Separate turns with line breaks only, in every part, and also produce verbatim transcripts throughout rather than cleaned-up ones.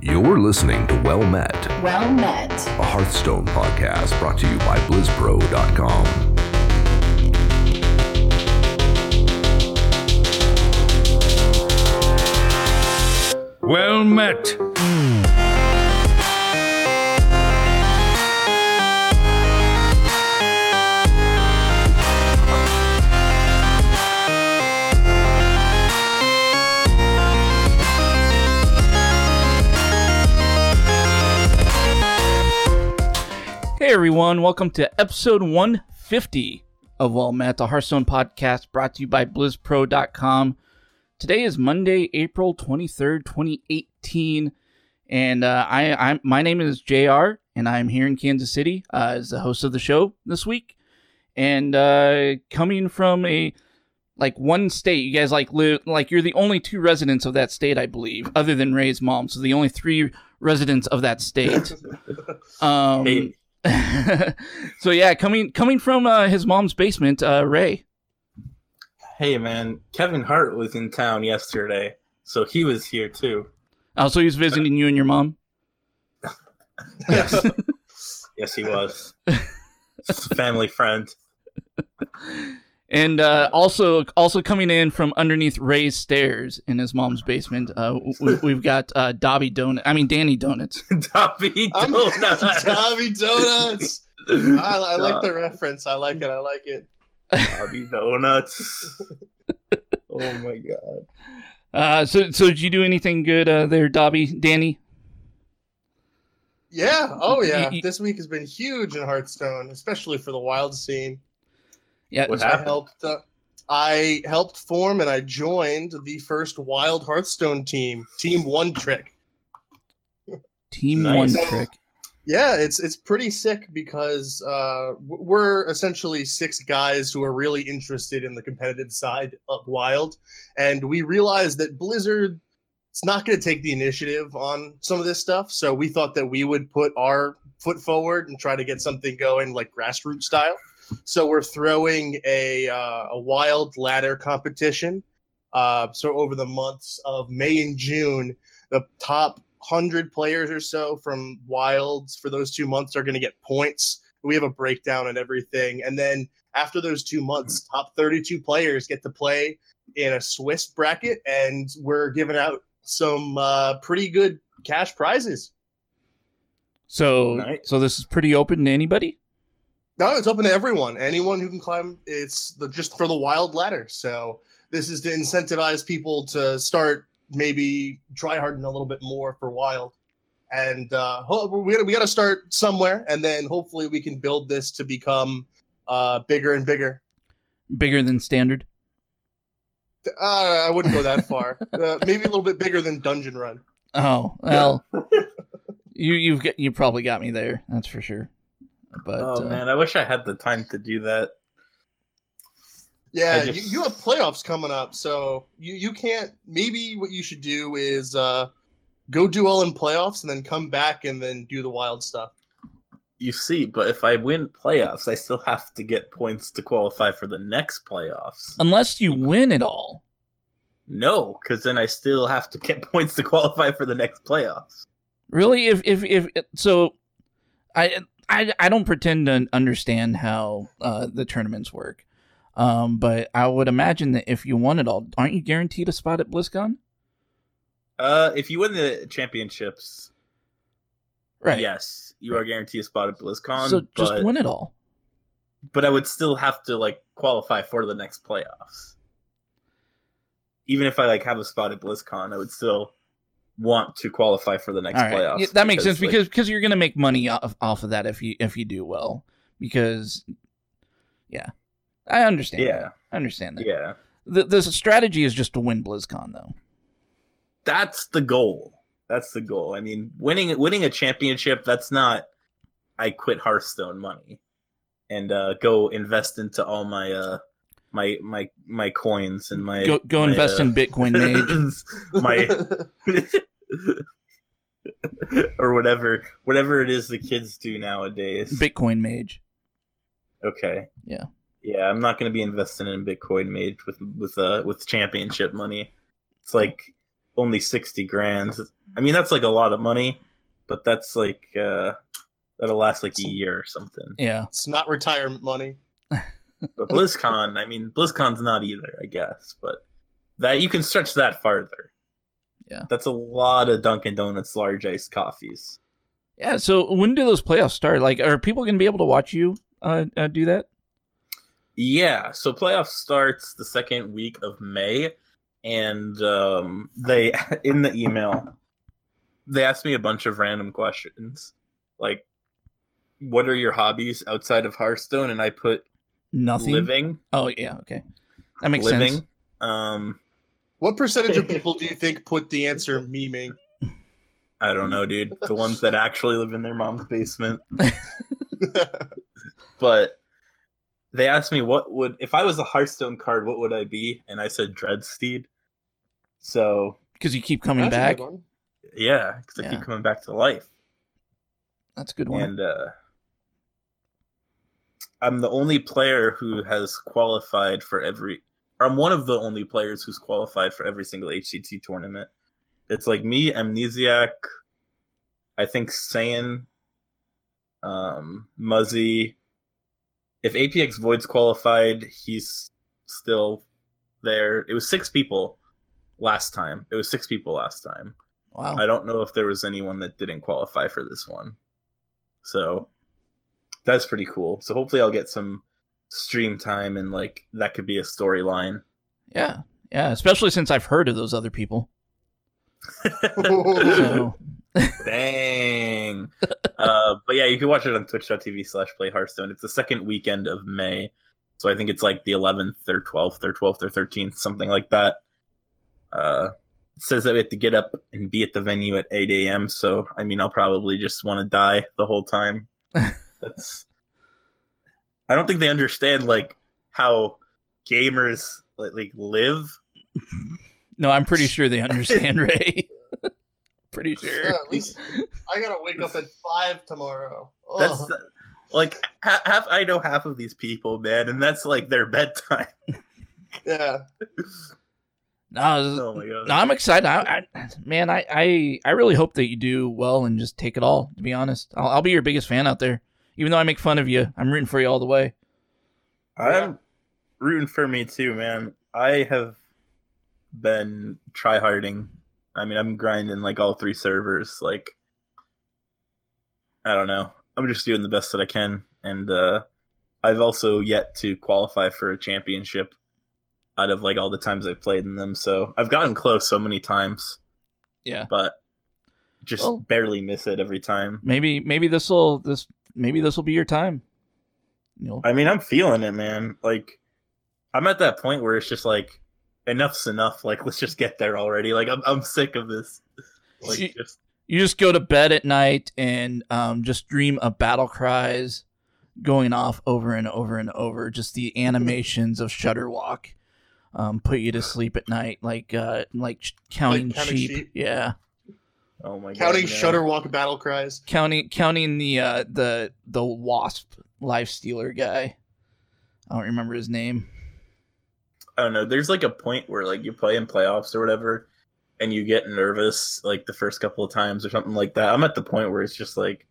You're listening to Well Met,
Well Met,
a Hearthstone podcast brought to you by Blizz Pro dot com.
Well Met.
Hey everyone, welcome to episode one fifty of Well Met, the Hearthstone podcast brought to you by Blizz Pro dot com. Today is Monday, April twenty-third, twenty eighteen, and uh, I, I'm my name is J R, and I'm here in Kansas City uh, as the host of the show this week. And uh, coming from a like one state, you guys like live like you're the only two residents of that state, I believe, other than Ray's mom. So the only three residents of that state. Um,
Hey.
so yeah, coming coming from uh, his mom's basement, uh, Ray.
Hey man, Kevin Hart was in town yesterday, so he was here too.
Oh, so he was visiting you and your mom?
Yes, yes he was. It's a family friend.
And uh, also also coming in from underneath Ray's stairs in his mom's basement, uh, we, we've got uh, Dobby Donut. I mean Danny Donuts.
Dobby Donuts.
Dobby Donuts. I, I like the reference. I like it. I like it.
Dobby Donuts. Oh my god.
Uh, so so did you do anything good uh, there, Dobby, Danny?
Yeah. Oh yeah.
Y- y-
This week has been huge in Hearthstone, especially for the wild scene.
Yeah.
What
I
happened?
helped. Uh, I helped form and I joined the first wild Hearthstone team, Team One Trick.
Team
Nice.
One Trick.
Yeah, it's it's pretty sick because uh, w- we're essentially six guys who are really interested in the competitive side of Wild, and we realized that Blizzard is not going to take the initiative on some of this stuff. So we thought that we would put our foot forward and try to get something going like grassroots style. So we're throwing a uh, a Wild ladder competition. Uh, so over the months of May and June, the top hundred players or so from Wilds for those two months are going to get points. We have a breakdown and everything. And then after those two months, top thirty-two players get to play in a Swiss bracket, and we're giving out some uh, pretty good cash prizes.
So
Nice.
so this is pretty open to anybody?
No, it's open to everyone. Anyone who can climb. It's the, just for the Wild ladder. So this is to incentivize people to start maybe try harden a little bit more for Wild. And uh, ho- we got we got to start somewhere, and then hopefully we can build this to become uh, bigger and bigger.
Bigger than standard?
Uh, I wouldn't go that far. uh, maybe a little bit bigger than Dungeon Run.
Oh, well, you you've got, you probably got me there. That's for sure. But
Oh
uh,
man, I wish I had the time to do that.
Yeah,
I just-
you, you have playoffs coming up, so you, you can't. Maybe what you should do is uh, go do well in playoffs, and then come back and then do the Wild stuff.
You see, but if I win playoffs, I still have to get points to qualify for the next playoffs.
unless you win it all.
No, because then I still have to get points to qualify for the next playoffs.
Really? If if if so, I I I don't pretend to understand how uh, the tournaments work, um, but I would imagine that if you won it all, aren't you guaranteed a spot at BlizzCon?
Uh, if you win the championships,
Right.
yes, you are guaranteed a spot at BlizzCon.
So just
but,
win it all.
but I would still have to like qualify for the next playoffs. Even if I like have a spot at BlizzCon, I would still want to qualify for the next
All right.
playoffs.
Yeah, that makes sense
like,
because because you're gonna make money off, off of that if you if you do well. Because, yeah, I understand.
Yeah.
that. I understand that.
yeah,
The the strategy is just to win BlizzCon though.
that's the goal. That's the goal. I mean, winning winning a championship, that's not I quit Hearthstone money and uh, go invest into all my uh, my my my coins and my
Go go
my,
invest
uh,
in Bitcoin, Mage.
my or whatever whatever it is the kids do nowadays.
Bitcoin Mage.
Okay.
Yeah.
Yeah, I'm not going to be investing in Bitcoin Mage with with uh with championship money. It's like only sixty grand. I mean, that's like a lot of money, but that's like uh, that'll last like a year or something.
Yeah.
It's not retirement money.
But BlizzCon, I mean, BlizzCon's not either, I guess, but that you can stretch that farther.
Yeah.
That's a lot of Dunkin' Donuts large iced coffees.
Yeah, so when do those playoffs start? Like, are people going to be able to watch you uh, uh, do that?
Yeah, so playoff starts the second week of May, and um, they, in the email, they asked me a bunch of random questions, like, what are your hobbies outside of Hearthstone? And I put
Nothing.
living.
Oh, yeah, okay. That makes
living.
sense.
Um,
What percentage of people do you think put the answer memeing?
I don't know, dude. The ones that actually live in their mom's basement. But they asked me what would, if I was a Hearthstone card, what would I be? And I said Dreadsteed. So,
Because you keep coming
That's a
back.
good one.
yeah, because I
Yeah.
keep coming back to life.
That's a good one.
And uh, I'm the only player who has qualified for every, or I'm one of the only players who's qualified for every single H C T tournament. It's like me, Amnesiac, I think Saiyan, um, Muzzy. If A P X Void's qualified, he's still there. It was six people last time. It was six people last time.
Wow.
I don't know if there was anyone that didn't qualify for this one. So that's pretty cool. So hopefully I'll get some stream time and like that could be a storyline.
Yeah. Yeah, especially since I've heard of those other people. So,
Dang. uh, but yeah, you can watch it on twitch.tv slash play Hearthstone. It's the second weekend of May. So I think it's like the eleventh or twelfth or twelfth or thirteenth, something like that. Uh, it says that we have to get up and be at the venue at eight a.m. So, I mean, I'll probably just want to die the whole time. That's. I don't think they understand like how gamers like, like live.
no, I'm pretty sure they understand, Ray. Pretty sure.
Yeah, at least I gotta wake up at five tomorrow. Oh.
That's like ha- half. I know half of these people, man, and that's like their bedtime.
Yeah.
No,
Oh my god!
no, I'm excited. I, I, man, I, I, I really hope that you do well and just take it all. To be honest, I'll, I'll be your biggest fan out there. Even though I make fun of you, I'm rooting for you all the way.
I'm rooting for me too, man. I have been tryharding. I mean, I'm grinding like all three servers. Like, I don't know. I'm just doing the best that I can, and uh, I've also yet to qualify for a championship out of like all the times I've played in them. So I've gotten close so many times,
Yeah.
but just
Well-
barely miss it every time.
Maybe, maybe this will this maybe this will be your time. You know,
I mean, I'm feeling it, man. Like, I'm at that point where it's just like, enough's enough. Like, let's just get there already. Like, I'm I'm sick of this. Like,
You-
just
you just go to bed at night and um, just dream of battle cries going off over and over and over. Just the animations of Shutterwalk um, put you to sleep at night, like uh, like sh- counting,
Like counting
sheep.
sheep?
Yeah,
oh my
Counting
god, man.
Shutterwalk battle cries.
counting counting the uh, the the wasp life stealer guy. I don't remember his name.
I don't know. There's like a point where like you play in playoffs or whatever, and you get nervous like the first couple of times or something like that. I'm at the point where it's just like,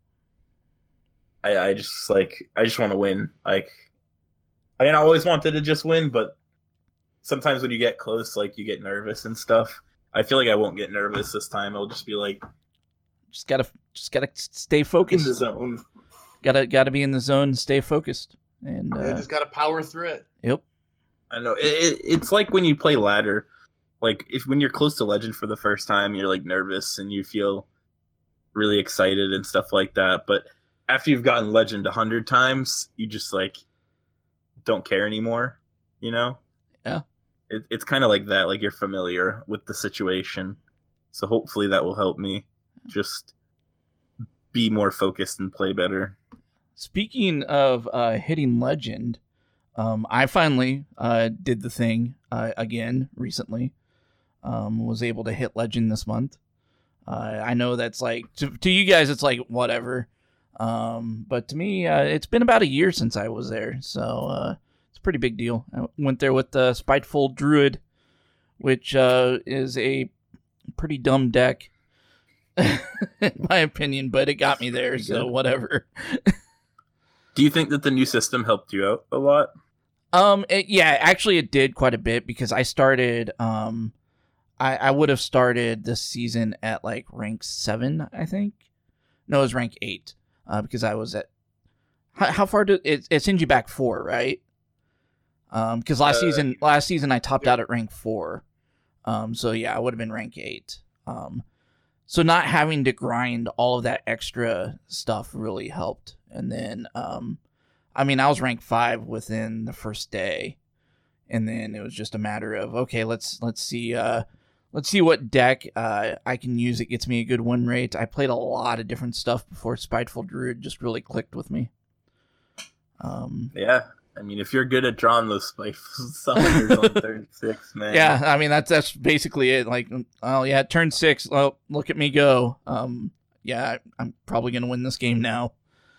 I I just like I just want to win. Like, I mean, I always wanted to just win, but sometimes when you get close, like you get nervous and stuff. I feel like I won't get nervous this time. I'll just be like
Just gotta just gotta stay
in
focused.
the zone.
Gotta gotta be in the zone, and stay focused. And
Yeah,
uh,
just gotta power through it.
yep.
I know it, it, it's like when you play ladder, like if when you're close to legend for the first time, you're like nervous and you feel really excited and stuff like that. But after you've gotten legend a hundred times, you just like don't care anymore. You know?
Yeah.
It, it's kind of like that. Like you're familiar with the situation, so hopefully that will help me just be more focused and play better.
Speaking of uh, hitting legend, um, I finally uh, did the thing uh, again recently. Um, was able to hit legend this month. Uh, I know that's like to, to you guys, it's like whatever, um, but to me, uh, it's been about a year since I was there, so uh, it's a pretty big deal. I went there with the Spiteful Druid, which uh, is a pretty dumb deck. in my opinion, but it got me there, so whatever.
Do you think that the new system helped you out a lot?
Um, it, yeah, actually it did quite a bit because I started, um, I, I would have started this season at like rank seven, I think. No, it was rank eight, uh, because I was at, how, how far did, it, it sends you back four, right? Um, because last uh, season, last season I topped yeah. out at rank four. Um, so yeah, I would have been rank eight. Um, so not having to grind all of that extra stuff really helped. And then, um, I mean, I was rank five within the first day, and then it was just a matter of, okay, let's, let's see, uh, let's see what deck, uh, I can use that gets me a good win rate. I played a lot of different stuff before Spiteful Druid just really clicked with me. Um,
yeah. I mean, if you're good at drawing those summoners on turn six, man.
Yeah, I mean, that's that's basically it. Like, oh, yeah, turn six, oh, look at me go. Um, yeah, I'm probably going to win this game now.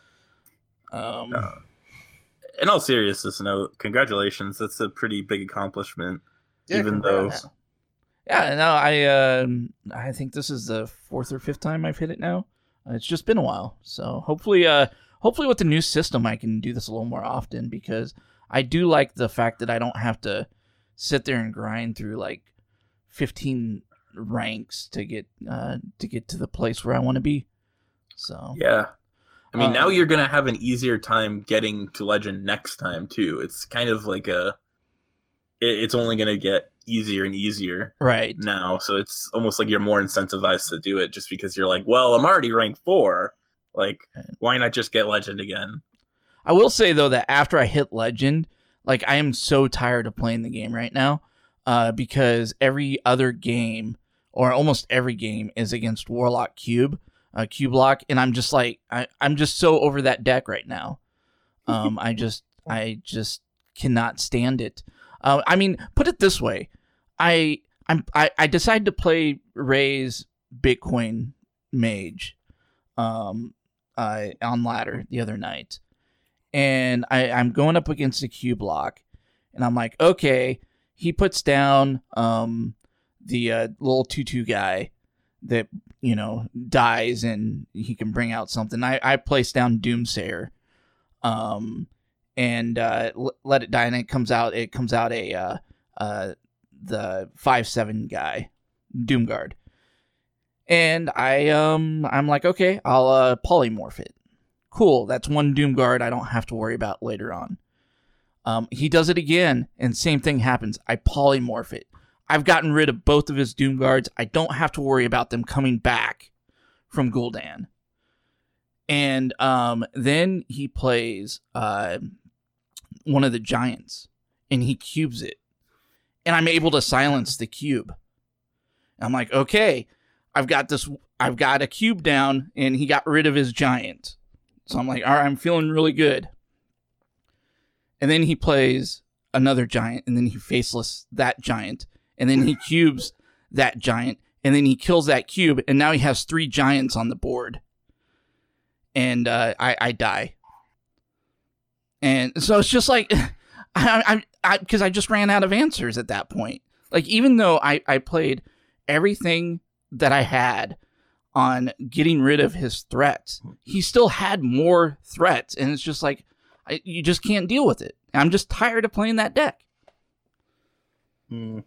Um,
uh, in all seriousness, no, congratulations. That's a pretty big accomplishment,
yeah,
even
congrats.
though...
Yeah, no, I, uh, I think this is the fourth or fifth time I've hit it now. Uh, it's just been a while, so hopefully... Uh, Hopefully with the new system, I can do this a little more often because I do like the fact that I don't have to sit there and grind through like fifteen ranks to get uh, to get to the place where I want to be. So
yeah, I mean, um, now you're gonna have an easier time getting to Legend next time too. It's kind of like a, it, it's only gonna get easier and easier
right
now. So it's almost like you're more incentivized to do it just because you're like, well, I'm already rank four. Like, why not just get Legend again?
I will say, though, that after I hit Legend, like, I am so tired of playing the game right now uh, because every other game, or almost every game, is against Warlock Cube, uh, Cube-Lock, and I'm just like, I, I'm just so over that deck right now. Um, I just, I just cannot stand it. Uh, I mean, put it this way. I, I'm, I, I decided to play Ray's Bitcoin Mage. Um, Uh, on ladder the other night, and I, I'm going up against a Cube-Lock, and I'm like, okay, he puts down um the uh, little two two guy that, you know, dies and he can bring out something. I, I place down Doomsayer, um, and uh, l- let it die, and it comes out. It comes out a uh, uh the five seven guy, Doomguard. And I, um, I'm like, okay, I'll uh, polymorph it. Cool, that's one Doomguard I don't have to worry about later on. Um, he does it again, and same thing happens. I polymorph it. I've gotten rid of both of his Doomguards. I don't have to worry about them coming back from Gul'dan. And um, then he plays uh, one of the giants, and he cubes it. And I'm able to silence the cube. I'm like, okay, I've got this, I've got a cube down, and he got rid of his giant. So I'm like, all right, I'm feeling really good. And then he plays another giant, and then he faceless that giant, and then he cubes that giant, and then he kills that cube, and now he has three giants on the board. And uh, I, I die. And so it's just like, I, I, because I, I just ran out of answers at that point. Like, even though I, I played everything that I had on getting rid of his threats, he still had more threats, and it's just like, I, you just can't deal with it. I'm just tired of playing that deck.
Hmm.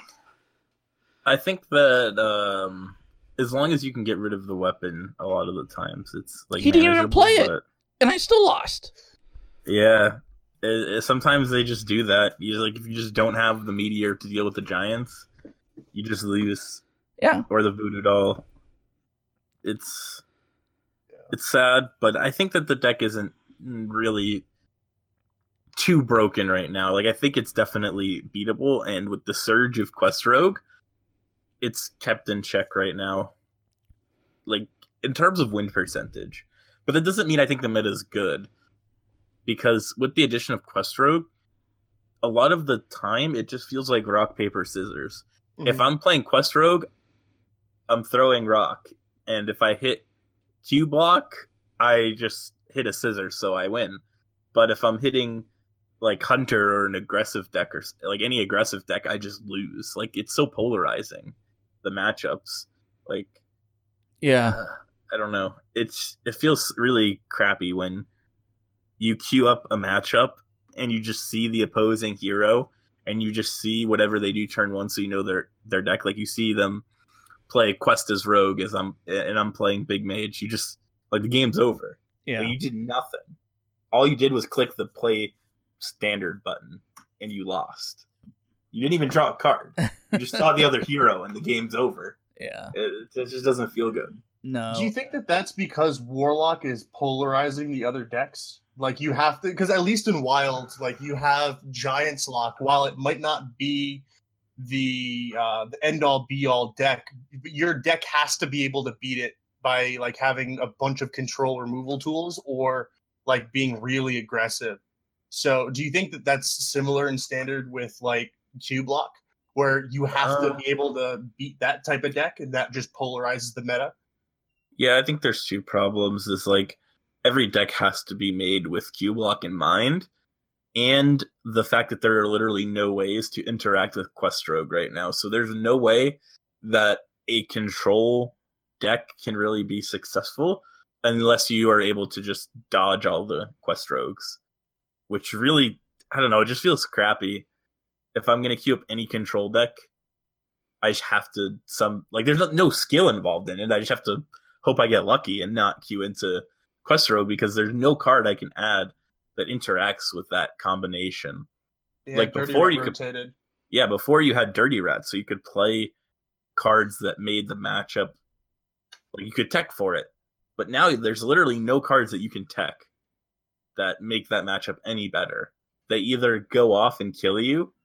I think that um, as long as you can get rid of the weapon, a lot of the times it's like
he didn't even play
but...
it, and I still lost.
Yeah, it, it, sometimes they just do that. You like if you just don't have the meteor to deal with the giants, you just lose.
Yeah,
or the voodoo doll. It's yeah. it's sad, but I think that the deck isn't really too broken right now. Like, I think it's definitely beatable, and with the surge of Quest Rogue, it's kept in check right now. Like, in terms of win percentage. But that doesn't mean I think the meta is good. Because with the addition of Quest Rogue, a lot of the time, it just feels like rock, paper, scissors. Mm-hmm. If I'm playing Quest Rogue, I'm throwing rock, and if I hit Cube-Lock, I just hit a scissor, so I win. But if I'm hitting like Hunter or an aggressive deck or like any aggressive deck, I just lose. Like, it's so polarizing, the matchups. Like,
Yeah.
Uh, I don't know. It's it feels really crappy when you queue up a matchup and you just see the opposing hero and you just see whatever they do turn one, so you know their their deck. Like you see them play Quest as Rogue as I'm and I'm playing Big Mage. You just like the game's over.
Yeah.
Like, you did nothing. All you did was click the play standard button and you lost. You didn't even draw a card. You just saw the other hero and the game's over.
Yeah.
It, it just doesn't feel good.
No.
Do you think that that's because Warlock is polarizing the other decks? Like you have to, because at least in Wild, like you have Giant's Lock. While it might not be the uh, the end all be all deck, your deck has to be able to beat it by like having a bunch of control removal tools or like being really aggressive. So, do you think that that's similar in Standard with like Q Block, where you have
Uh,
to be able to beat that type of deck, and that just polarizes the meta?
Yeah, I think there's two problems. Is like every deck has to be made with Q Block in mind, and the fact that there are literally no ways to interact with Quest Rogue right now. So there's no way that a control deck can really be successful unless you are able to just dodge all the Quest Rogues, which really, I don't know, it just feels crappy. If I'm going to queue up any control deck, I just have to some like there's no, no skill involved in it. I just have to hope I get lucky and not queue into Quest Rogue because there's no card I can add that interacts with that combination.
Yeah,
Like,
Dirty
before
Rat
you could-
rotated.
Yeah, before you had Dirty Rat, so you could play cards that made the matchup, like you could tech for it. But now there's literally no cards that you can tech that make that matchup any better. They either go off and kill you,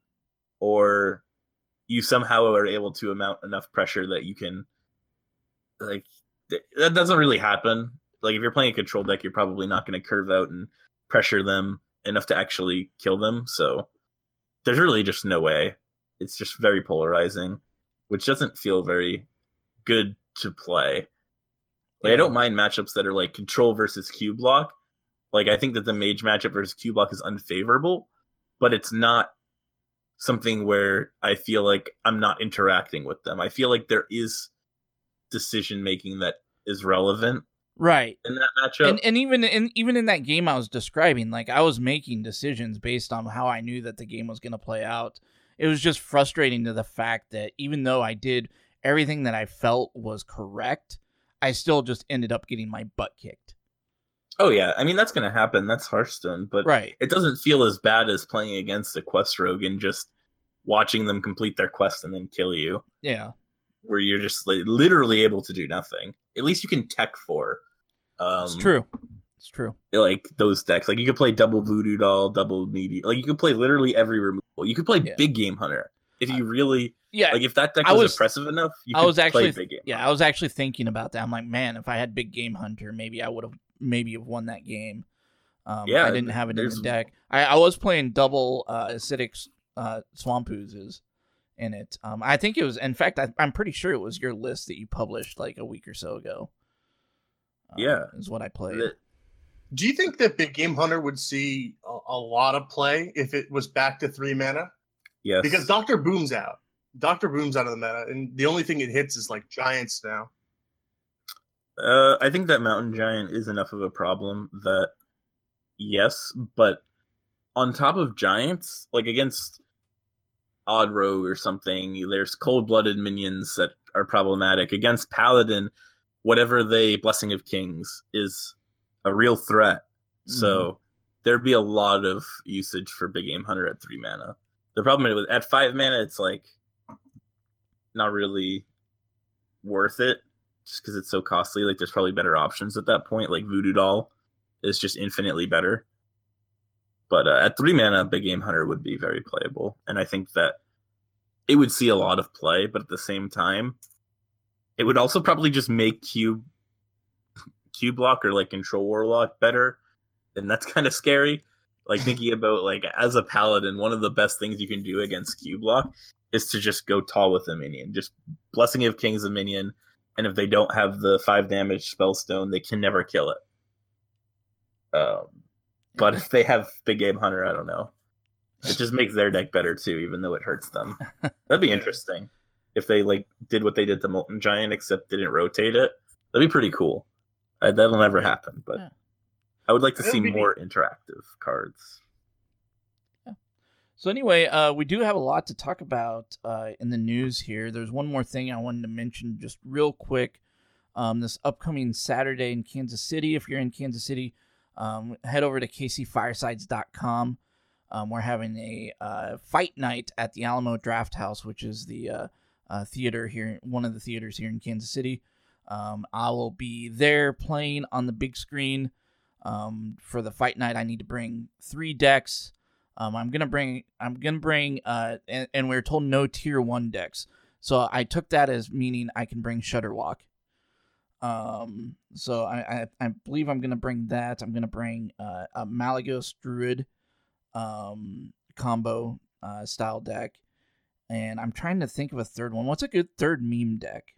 or you somehow are able to mount enough pressure that you can, like, th- that doesn't really happen. Like, if you're playing a control deck, you're probably not going to curve out and pressure them enough to actually kill them. So there's really just no way. It's just very polarizing, which doesn't feel very good to play. Like,
Yeah.
I don't mind matchups that are like control versus Q Block. Like, I think that the mage matchup versus Q Block is unfavorable, but it's not something where I feel like I'm not interacting with them. I feel like there is decision making that is relevant
Right.
in that matchup.
And and even in even in that game I was describing, like I was making decisions based on how I knew that the game was going to play out. It was just frustrating to the fact that even though I did everything that I felt was correct, I still just ended up getting my butt kicked.
Oh yeah, I mean that's gonna happen. That's Hearthstone, but
Right.
it doesn't feel as bad as playing against a quest rogue and just watching them complete their quest and then kill you,
Yeah.
where you're just like, literally able to do nothing. At least you can tech for. Um,
It's true. It's true.
Like those decks, like you could play double Voodoo Doll, double Meaty. Like you could play literally every removal. You could play
Yeah.
Big Game Hunter if you really
Yeah.
like. If that deck
I
was,
was-
impressive enough, you
I
could
was actually
play Big Game.
yeah, I was actually thinking about that. I'm like, man, if I had Big Game Hunter, maybe I would have maybe have won that game. Um,
Yeah,
I didn't have it in
there's-
the deck. I, I was playing double uh, acidic uh, swamp oozes in it. Um, I think it was. In fact, I, I'm pretty sure it was your list that you published like a week or so ago. Um,
Yeah.
is what I played.
The-
Do you think that Big Game Hunter would see a, a lot of play if it was back to three mana?
yes,
Because Doctor Boom's out. Doctor Boom's out of the meta, and the only thing it hits is like giants now.
Uh, I think that Mountain Giant is enough of a problem that yes, but on top of giants, like against Odd Rogue or something, there's cold-blooded minions that are problematic. Against Paladin, whatever they Blessing of Kings is a real threat. So there'd be a lot of usage for Big Game Hunter at three mana. The problem is at five mana, it's like not really worth it. Just because it's so costly, like there's probably better options at that point. Like Voodoo Doll is just infinitely better. But uh, at three mana, Big Game Hunter would be very playable, and I think that it would see a lot of play. But at the same time, it would also probably just make Q Q Block or like Control Warlock better, and that's kind of scary. Like thinking about like as a Paladin, one of the best things you can do against Q Block is to just go tall with a minion, just Blessing of Kings a minion. And if they don't have the five damage Spellstone, they can never kill it. Um, but if they have Big Game Hunter, I don't know. It just makes their deck better too, even though it hurts them. That'd be interesting if they like did what they did to Molten Giant, except didn't rotate it. That'd be pretty cool. Uh, that'll never happen, but
Yeah.
I would like to
That'd
see
be
more interactive cards.
So anyway, uh, we do have a lot to talk about uh, in the news here. There's one more thing I wanted to mention just real quick. Um, this upcoming Saturday in Kansas City, if you're in Kansas City, um, head over to k c firesides dot com. Um, we're having a uh, fight night at the Alamo Draft House, which is the uh, uh, theater here, one of the theaters here in Kansas City. Um, I will be there playing on the big screen. Um, for the fight night, I need to bring three decks. Um, I'm gonna bring, I'm gonna bring, uh, and, and we we're told no tier one decks, so I took that as meaning I can bring Shudderwalk. Um, so I, I, I believe I'm gonna bring that. I'm gonna bring uh, a Malagos Druid, um, combo uh, style deck, and I'm trying to think of a third one. What's a good third meme deck?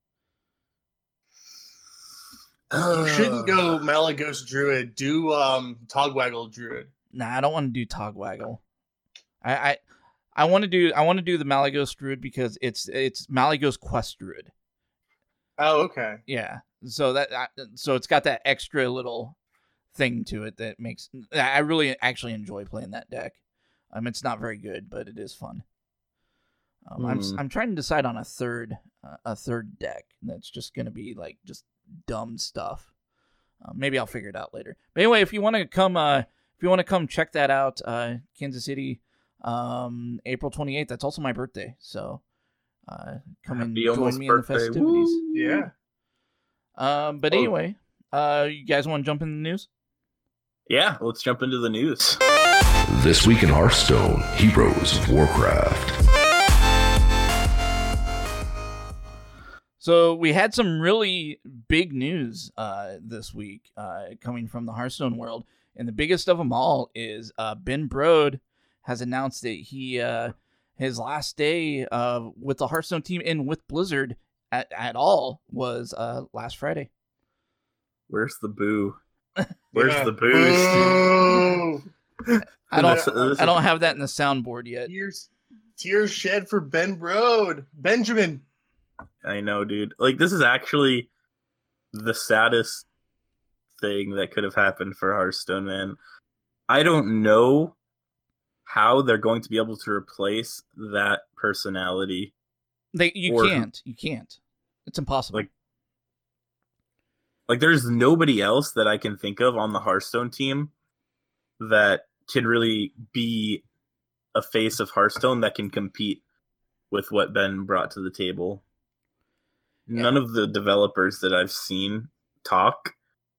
You shouldn't go Malagos Druid. Do um, Togwaggle Druid.
Nah, I don't want to do Togwaggle. I I, I want to do I want to do the Malagos Druid because it's it's Malagos Quest Druid.
Oh, okay.
Yeah. So that so it's got that extra little thing to it that makes I really actually enjoy playing that deck. Um, it's not very good, but it is fun. Um,
Hmm.
I'm I'm trying to decide on a third uh, a third deck that's just gonna be like just dumb stuff. Uh, maybe I'll figure it out later. But anyway, if you want to come, uh, if you want to come check that out, uh, Kansas City, um, April twenty-eighth. That's also my birthday, so uh, come and
Happy
join
almost
me in the
birthday.
festivities.
Woo!
Yeah.
Um, but
Oh.
anyway, uh, you guys want to jump in the news?
Yeah, let's jump into the news.
This week in Hearthstone, Heroes of Warcraft.
So we had some really big news uh, this week uh, coming from the Hearthstone world, and the biggest of them all is uh, Ben Brode has announced that he uh, his last day uh, with the Hearthstone team and with Blizzard at, at all was uh, last Friday.
Where's the boo? Where's
Yeah.
the boost?
Boo!
I don't
This- this
I don't have that in the soundboard yet.
Tears, tears shed for Ben Brode. Benjamin.
I know, dude. Like, this is actually the saddest thing that could have happened for Hearthstone, man. I don't know how they're going to be able to replace that personality.
They you
Or-
can't you can't. It's impossible.
Like- Like, there's nobody else that I can think of on the Hearthstone team that can really be a face of Hearthstone that can compete with what Ben brought to the table. None of the developers that I've seen talk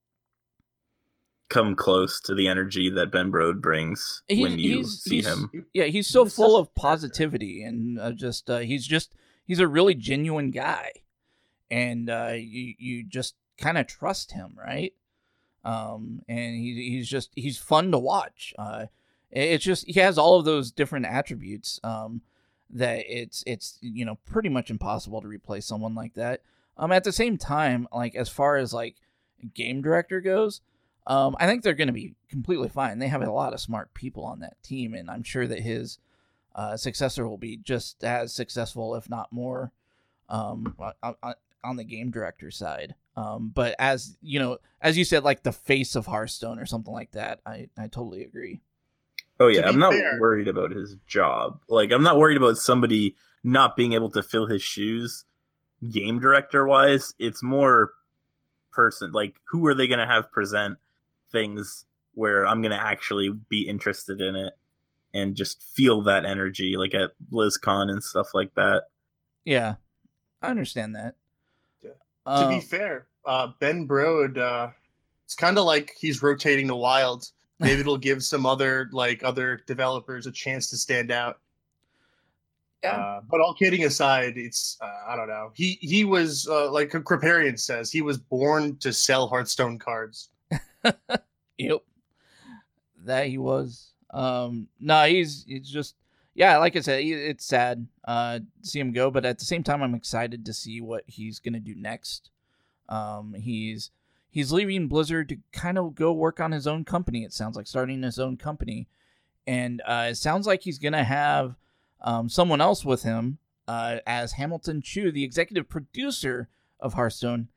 come close to the energy that Ben Brode brings
He-
when you
he's-
see
he's-
him.
Yeah, he's so
He's
full
such a
of positivity and uh, just uh, he's just he's a really genuine guy, and uh, you you just kind of trust him, right? Um, and he he's just he's fun to watch. Uh, it- it's just he has all of those different attributes. Um, that it's it's you know pretty much impossible to replace someone like that. Um, at the same time, like as far as like game director goes. Um, I think they're going to be completely fine. They have a lot of smart people on that team, and I'm sure that his uh, successor will be just as successful, if not more, um, on, on- on the game director side. Um, but as you know, as you said, like the face of Hearthstone or something like that, I, I totally agree.
Oh
To
yeah,
be
I'm not
fair-
worried about his job. Like, I'm not worried about somebody not being able to fill his shoes game director wise. It's more person, like, who are they going to have present things where I'm going to actually be interested in it and just feel that energy, like at BlizzCon and stuff like that.
Yeah, I understand that.
Yeah.
Um,
To be fair, uh, Ben Brode, uh, it's kind of like he's rotating the wild. Maybe it'll give some other like other developers a chance to stand out.
Yeah.
Uh, but all kidding aside, it's uh, I don't know. He he was uh, like Kriparian says, he was born to sell Hearthstone cards.
Yep, that he was. Um, no, he's he's just yeah. Like I said, he- it's sad uh to see him go, but at the same time, I'm excited to see what he's gonna do next. Um, he's he's leaving Blizzard to kind of go work on his own company. It sounds like starting his own company, and uh, it sounds like he's gonna have um someone else with him uh as Hamilton Chu, the executive producer of Hearthstone.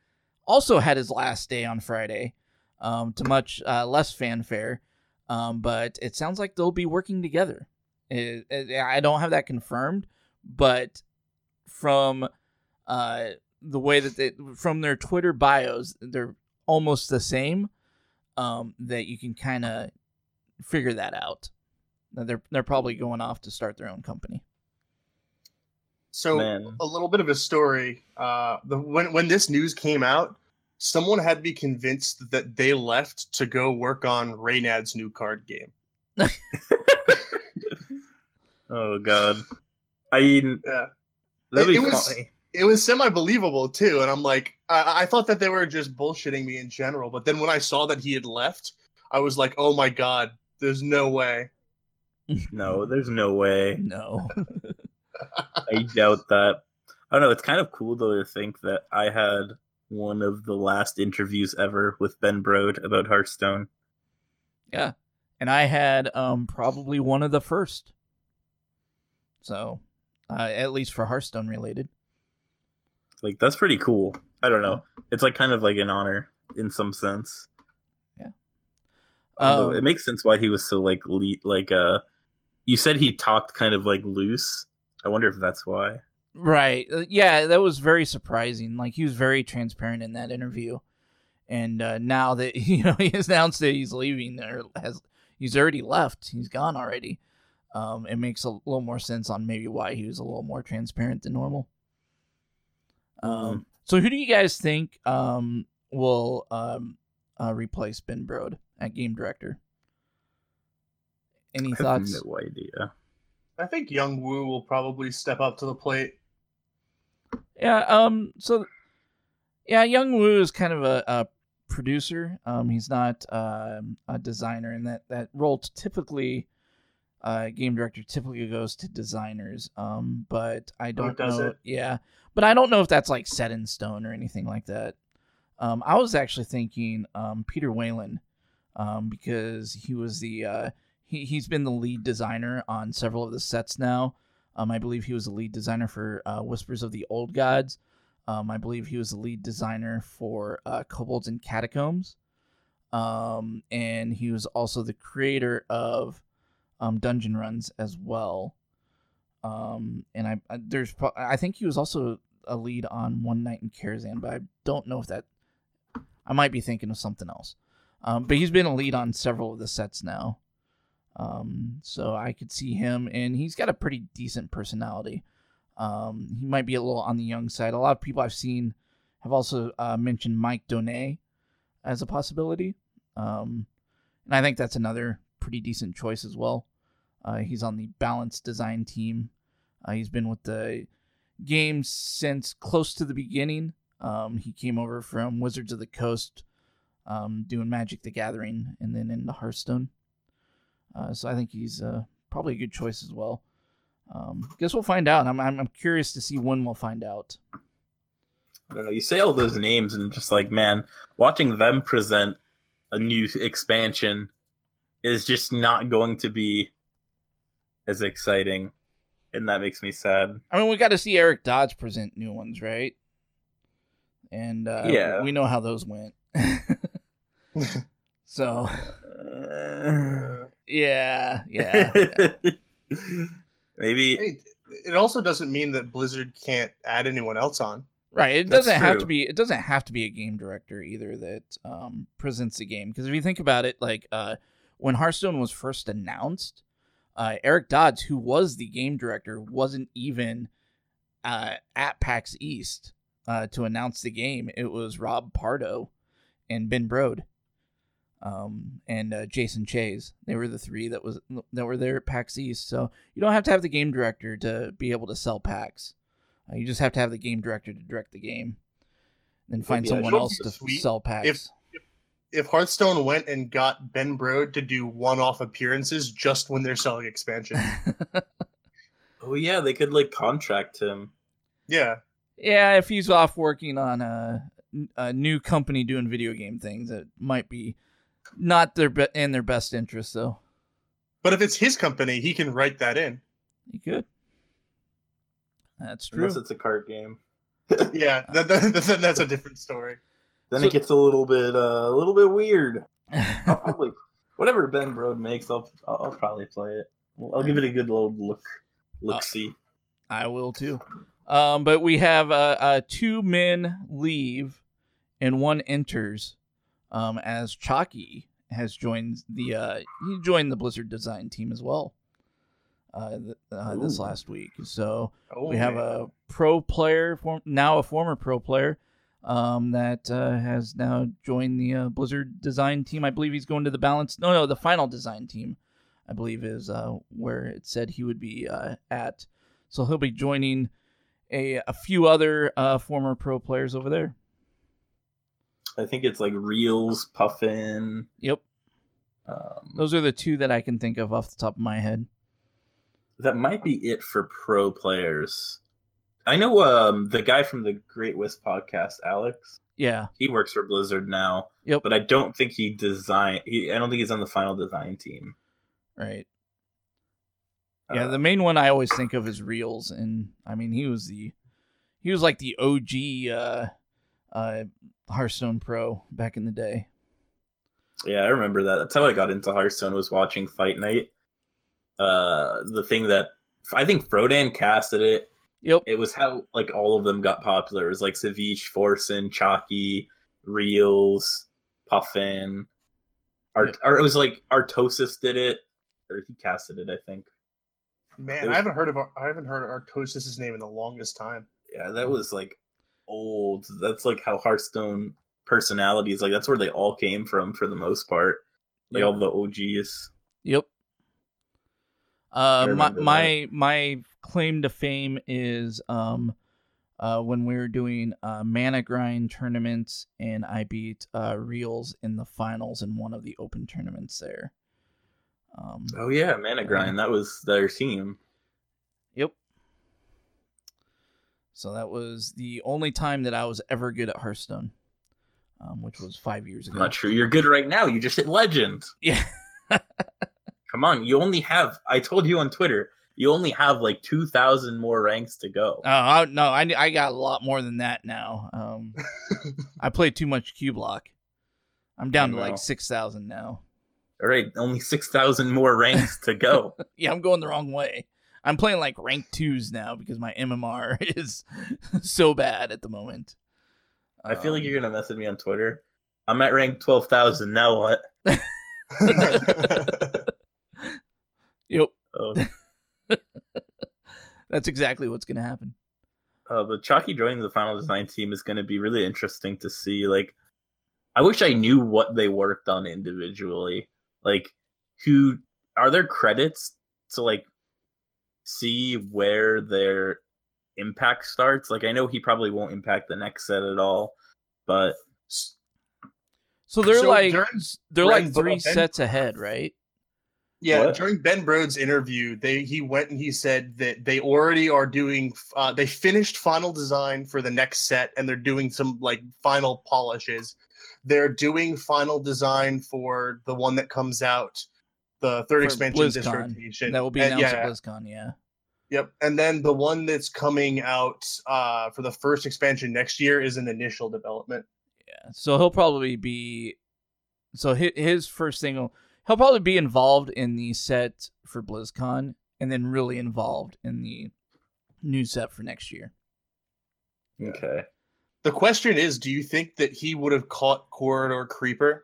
also had his last day on Friday, um, to much uh, less fanfare. Um, but it sounds like they'll be working together. It, it, I don't have that confirmed, but from uh, the way that they, from their Twitter bios, they're almost the same. Um, that you can kind of figure that out. They're they're probably going off to start their own company.
So
Man.
a little bit of a story. Uh, the when when this news came out, someone had me convinced that they left to go work on Reynad's new card game.
Oh God. I mean,
Yeah.
that'd
It-
be
it was-
funny.
It was semi-believable too, and I'm like, I, I thought that they were just bullshitting me in general. But then when I saw that he had left, I was like, oh my God, there's no way.
No, there's no way.
No.
I doubt that. I don't know. It's kind of cool though to think that I had one of the last interviews ever with Ben Brode about Hearthstone.
Yeah. And I had um probably one of the first. So, uh, at least for Hearthstone related.
Like, that's pretty cool. I don't know. It's like kind of like an honor in some sense.
Yeah.
Although
Um,
it makes sense why he was so like le- like uh you said he talked kind of like loose. I wonder if that's why.
Right. Uh, Yeah, that was very surprising. Like, he was very transparent in that interview. And uh, now that, you know, he announced that he's leaving, or has he's already left. He's gone already. Um, it makes a little more sense on maybe why he was a little more transparent than normal. Um, so who do you guys think um will um uh, replace Ben Brode at game director? Any
I have
thoughts?
no idea.
I think Young Woo will probably step up to the plate.
Yeah. Um. So, yeah, Young Woo is kind of a, a producer. Um. He's not um a designer, and that that role typically, uh, game director typically goes to designers. Um. But I don't
does
know.
it?
Yeah. But I don't know if that's like set in stone or anything like that. Um. I was actually thinking um Peter Whalen, um because he was the uh he he's been the lead designer on several of the sets now. Um, I believe he was the lead designer for uh, Whispers of the Old Gods. Um, I believe he was the lead designer for uh, Kobolds and Catacombs. Um, and he was also the creator of um, Dungeon Runs as well. Um, and I, I there's pro- I think he was also a lead on One Night in Karazhan, but I don't know if that. I might be thinking of something else. Um, but he's been a lead on several of the sets now. Um, so I could see him, and he's got a pretty decent personality. Um, he might be a little on the young side. A lot of people I've seen have also uh, mentioned Mike Donay as a possibility. Um, and I think that's another pretty decent choice as well. Uh, he's on the Balance Design team. Uh, he's been with the game since close to the beginning. Um, he came over from Wizards of the Coast, um, doing Magic the Gathering, and then into Hearthstone. Uh, so I think he's uh, probably a good choice as well. Um, guess we'll find out. I'm, I'm I'm curious to see when we'll find out.
I don't know. You say all those names and just like, man, watching them present a new expansion is just not going to be as exciting, and that makes me sad.
I mean, we got to see Eric Dodge present new ones, right? And uh,
Yeah.
we know how those went. So
Uh,
yeah, yeah. yeah.
Maybe
Hey, it also doesn't mean that Blizzard can't add anyone else on.
Right. It
That's
doesn't have
true.
to be. It doesn't have to be a game director either that um, presents the game. Because if you think about it, like uh, when Hearthstone was first announced, uh, Eric Dodds, who was the game director, wasn't even uh, at PAX East uh, to announce the game. It was Rob Pardo and Ben Brode, um, and uh, Jason Chase. They were the three that was that were there at PAX East. So you don't have to have the game director to be able to sell PAX. Uh, you just have to have the game director to direct the game, then find
Yeah,
someone
sure.
else to
Sweet.
sell packs.
If if Hearthstone went and got Ben Brode to do one-off appearances just when they're selling expansion,
oh yeah, they could like contract him.
yeah,
Yeah, if he's off working on a, a new company doing video game things, it might be not their be- in their best interest, though.
but if it's his company, he can write that in.
He could. That's true.
Unless it's a card game.
Yeah, that, that, that- that's a different story.
Then
So-
it gets a little bit uh, a little bit weird. I'll probably whatever Ben Brode makes, I'll I'll, I'll probably play it. I'll give it a good little look look
Uh,
see.
I will too. Um, but we have uh, uh, two men leave and one enters um, as Chalky has joined the uh, he joined the Blizzard design team as well uh, th- uh, this
Ooh.
last week. So
Oh,
we have
man.
a pro player, form, now a former pro player, um, that uh, has now joined the uh, Blizzard design team. I believe he's going to the balance. No, no, the final design team, I believe, is uh, where it said he would be uh, at. So he'll be joining a a few other uh, former pro players over there.
I think it's like Reels, Puffin.
Yep,
Um,
those are the two that I can think of off the top of my head.
that might be it for pro players. I know um, the guy from the Great Wisp podcast, Alex.
Yeah,
He works for Blizzard now.
Yep.
But I don't think he design. He, I don't think he's on the final design team.
right. Yeah,
Uh,
the main one I always think of is Reels, and I mean he was the he was like the O G uh, uh, Hearthstone pro back in the day.
Yeah, I remember that. That's how I got into Hearthstone, was watching Fight Night. Uh, the thing that I think Frodan casted it.
Yep.
It was how like all of them got popular. It was like Savich, Forsen, Chalky, Reels, Puffin. Art,
Yep.
or it was like Artosis did it, or he casted it, I think.
Man,
It was-
I haven't heard of I haven't heard of Artosis' name in the longest time.
Yeah, that was like old. That's like how Hearthstone personalities, like that's where they all came from for the most part. Like
Yep.
all the O Gs.
Yep. Uh, my
remember
my my claim to fame is um, uh, when we were doing uh, mana grind tournaments, and I beat uh, Reels in the finals in one of the open tournaments there. Um,
Oh yeah, Mana Grind. That was their team.
Yep. So that was the only time that I was ever good at Hearthstone, um, which was five years ago.
I'm not sure you're good right now. You just hit Legend.
Yeah.
Come on, you only have. I told you on Twitter. You only have like two thousand more ranks to go.
Oh I, no, I I got a lot more than that now. Um, I played too much Q Block. I'm down
I
to
know.
like six thousand now.
All right, only six thousand more ranks to go.
Yeah, I'm going the wrong way. I'm playing like rank twos now because my M M R is so bad at the moment.
I feel like
Um,
you're gonna message me on Twitter. I'm at rank twelve thousand. Now what?
Yep,
Oh,
that's exactly what's gonna happen.
uh, but Chalky joining the final design team is going to be really interesting to see. Like, I wish I knew what they worked on individually. Like, who are there credits to like see where their impact starts? Like, I know he probably won't impact the next set at all, but
So they're
So
like
during-
they're like
during
three
Ben-
sets ahead, right?
Yeah,
What?
during Ben Brode's interview, they he went and he said that they already are doing. Uh, they finished final design for the next set, and they're doing some like final polishes. They're doing final design for the one that comes out, the third
For
expansion
BlizzCon.
dissertation.
That will be
And-
announced
yeah,
at BlizzCon. Yeah.
Yep, and then the one that's coming out uh, for the first expansion next year is an initial development.
Yeah. So he'll probably be. So his, his first thing will he'll probably be involved in the set for BlizzCon, and then really involved in the new set for next year.
okay.
The question is, do you think that he would have caught Corridor Creeper?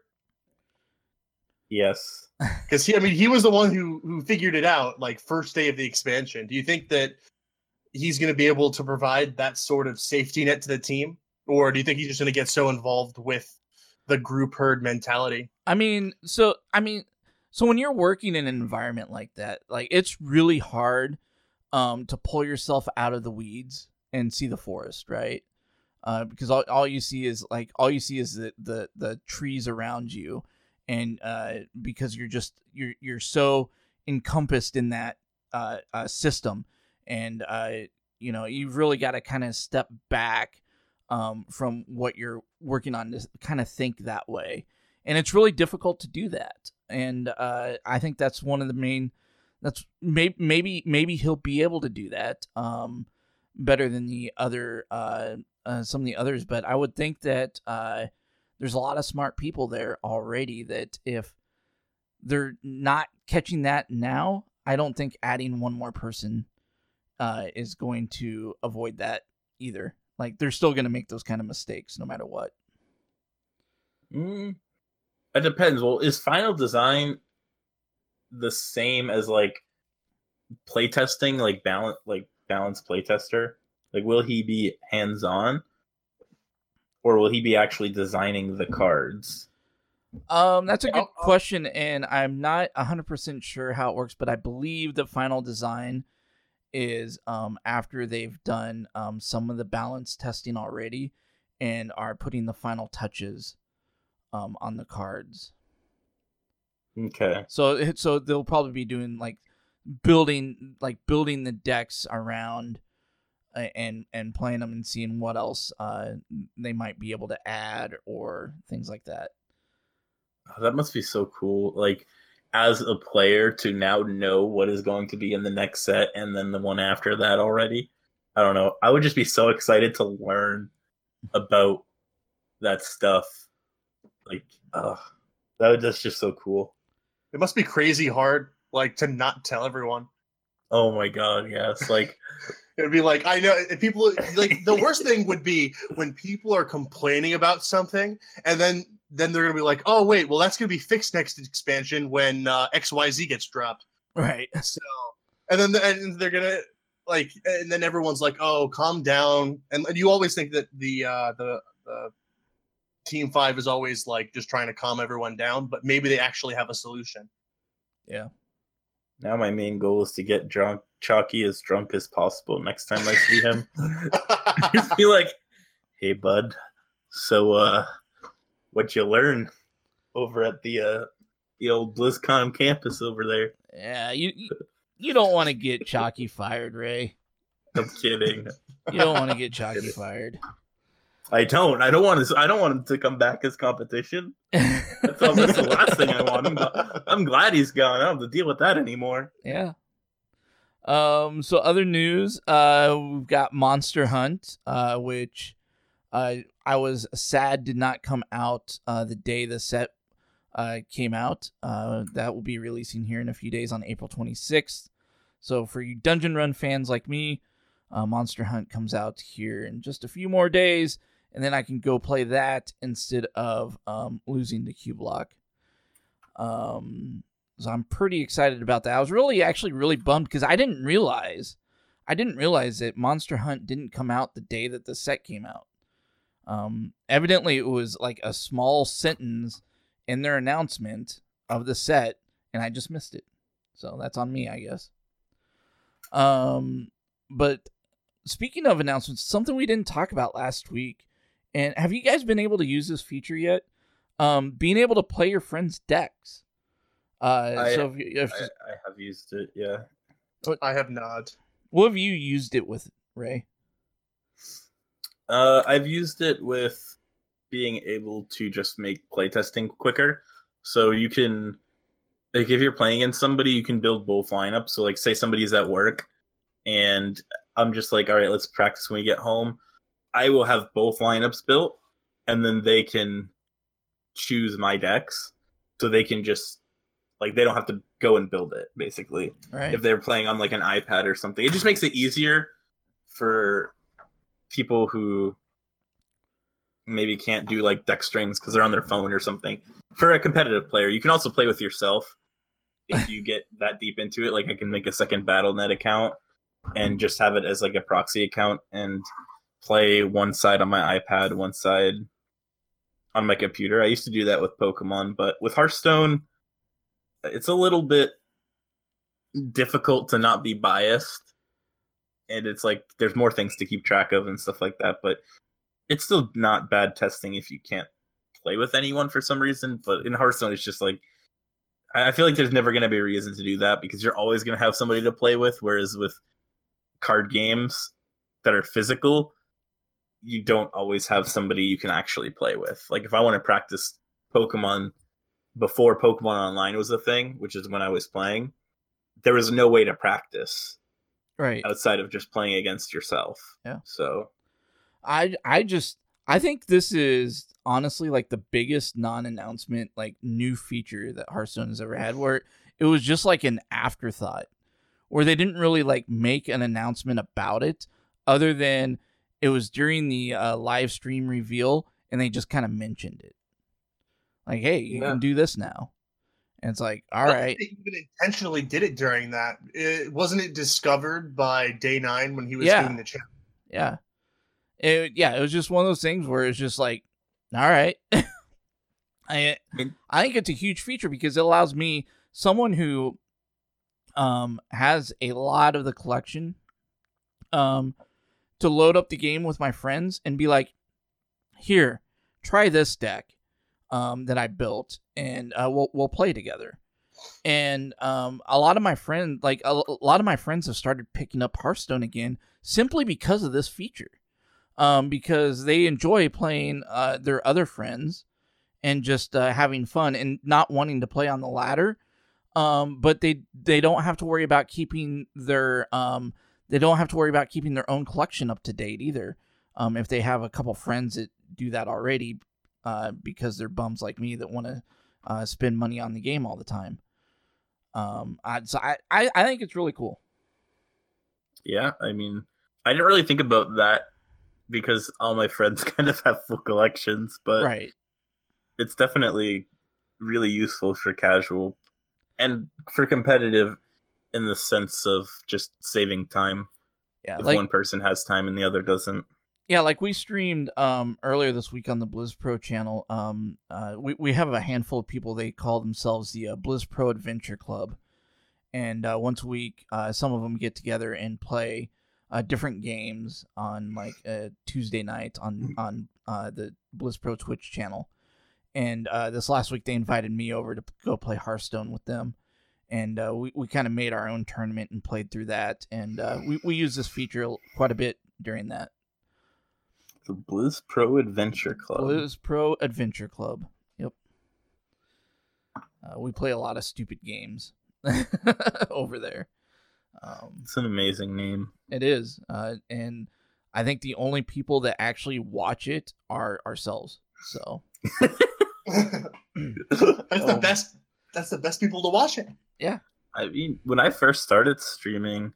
Yes.
Because he, I mean, he was the one who who figured it out, like first day of the expansion. Do you think that he's going to be able to provide that sort of safety net to the team, or do you think he's just going to get so involved with the group herd mentality?
I mean, so I mean, so when you're working in an environment like that, like it's really hard um, to pull yourself out of the weeds and see the forest, right? Uh, because all, all you see is like all you see is the the, the trees around you, and uh, because you're just you're you're so encompassed in that uh, uh, system, and uh, you know you've really got to kind of step back um, from what you're working on to kind of think that way. And it's really difficult to do that. And uh, I think that's one of the main. That's maybe maybe maybe he'll be able to do that um, better than the other uh, uh, some of the others. But I would think that uh, there's a lot of smart people there already that if they're not catching that now, I don't think adding one more person uh, is going to avoid that either. Like, they're still going to make those kind of mistakes no matter what.
Mm, it depends. Well, is Final Design the same as like playtesting, like balance, like balanced playtester? Like, will he be hands-on, or will he be actually designing the cards?
Um, that's a good question, and I'm not one hundred percent sure how it works, but I believe the Final Design is um after they've done um some of the balance testing already and are putting the final touches um on the cards.
Okay.
So so they'll probably be doing like building like building the decks around uh, and and playing them and seeing what else uh they might be able to add or things like that.
Oh, that must be so cool. Like, as a player, to now know what is going to be in the next set and then the one after that already. I don't know. I would just be so excited to learn about that stuff. Like, uh, that would, that's just so cool.
It must be crazy hard, like, to not tell everyone.
Oh my god, yes. Like,
it would be like, I know if people like the worst thing would be when people are complaining about something and then then they're gonna be like, oh wait, well that's gonna be fixed next expansion when uh, X Y Z gets dropped.
Right.
So, and then and they're gonna like, and then everyone's like, oh, calm down. And, and you always think that the uh, the the Team Five is always like just trying to calm everyone down, but maybe they actually have a solution.
Yeah.
Now my main goal is to get drunk, Chalky as drunk as possible next time I see him. Just be like, hey bud, so uh, what you learn over at the uh, the old BlizzCon campus over there?
Yeah, you you, you don't want to get Chalky fired, Ray.
I'm kidding.
You don't want to get Chalky fired.
I don't. I don't want to. I don't want him to come back as competition. That's, all, that's the last thing I want. I'm, I'm glad he's gone. I don't have to deal with that anymore.
Yeah. Um. So other news. Uh, we've got Monster Hunt. Uh, which, uh, I was sad did not come out. Uh, the day the set, uh, came out. Uh, that will be releasing here in a few days on April twenty-sixth. So for you Dungeon Run fans like me, uh, Monster Hunt comes out here in just a few more days. And then I can go play that instead of um, losing the Q block. Um, so I'm pretty excited about that. I was really, actually really bummed because I didn't realize, I didn't realize that Monster Hunt didn't come out the day that the set came out. Um, evidently, it was like a small sentence in their announcement of the set, and I just missed it. So that's on me, I guess. Um, but speaking of announcements, something we didn't talk about last week. And have you guys been able to use this feature yet? Um, being able to play your friends' decks. Uh,
I,
so if you, if,
I, I have used it, yeah.
I have not.
What have you used it with, Ray?
Uh, I've used it with being able to just make playtesting quicker. So you can, like, if you're playing against somebody, you can build both lineups. So, like, say somebody's at work, and I'm just like, all right, let's practice when we get home. I will have both lineups built, and then they can choose my decks, so they can just, like, they don't have to go and build it, basically.
Right.
If they're playing on, like, an iPad or something. It just makes it easier for people who maybe can't do, like, deck strings because they're on their phone or something. For a competitive player, you can also play with yourself if you get that deep into it. Like, I can make a second Battle dot net account and just have it as, like, a proxy account and play one side on my iPad, one side on my computer. I used to do that with Pokemon, but with Hearthstone, it's a little bit difficult to not be biased. And it's like, there's more things to keep track of and stuff like that, but it's still not bad testing if you can't play with anyone for some reason. But in Hearthstone, it's just like, I feel like there's never going to be a reason to do that because you're always going to have somebody to play with, whereas with card games that are physical, you don't always have somebody you can actually play with. Like, if I want to practice Pokemon before Pokemon Online was a thing, which is when I was playing, there was no way to practice
Right.
outside of just playing against yourself.
Yeah.
So
I I just I think this is honestly like the biggest non-announcement, like new feature that Hearthstone has ever had, where it was just like an afterthought, where they didn't really like make an announcement about it, other than it was during the uh, live stream reveal, and they just kind of mentioned it, like, "Hey, you
Yeah.
can do this now," and it's like, all
I don't
right,
think They even intentionally did it during that. It, wasn't it discovered by day nine when he was
Yeah.
doing the channel?
yeah, it, yeah, it was just one of those things where it's just like, all right, I I think it's a huge feature because it allows me, someone who um has a lot of the collection, um to load up the game with my friends and be like, here, try this deck um that I built, and uh, we'll we'll play together. And um a lot of my friends like a, a lot of my friends have started picking up Hearthstone again simply because of this feature. Um because they enjoy playing uh their other friends and just uh, having fun and not wanting to play on the ladder. Um, but they they don't have to worry about keeping their um they don't have to worry about keeping their own collection up to date either. Um, if they have a couple friends that do that already, uh, because they're bums like me that want to uh, spend money on the game all the time. Um, I, so I, I I think it's really cool.
Yeah, I mean, I didn't really think about that because all my friends kind of have full collections, but
Right.
it's definitely really useful for casual and for competitive in the sense of just saving time.
Yeah.
If
Like
one person has time and the other doesn't.
Yeah, like we streamed um earlier this week on the Blizz Pro channel. Um, uh, we we have a handful of people. They call themselves the uh, Blizz Pro Adventure Club, and uh, once a week, uh, some of them get together and play uh, different games on like a Tuesday night on on uh, the Blizz Pro Twitch channel. And uh, this last week, they invited me over to go play Hearthstone with them, and uh, we we kind of made our own tournament and played through that. And uh, we we used this feature quite a bit during that.
The Blizz Pro Adventure Club.
Blizz Pro Adventure Club. Yep. Uh, we play a lot of stupid games over there. Um,
It's an amazing name.
it is, uh, and I think the only people that actually watch it are ourselves. So
that's the best. That's the best people to watch it.
I mean, when I first started streaming,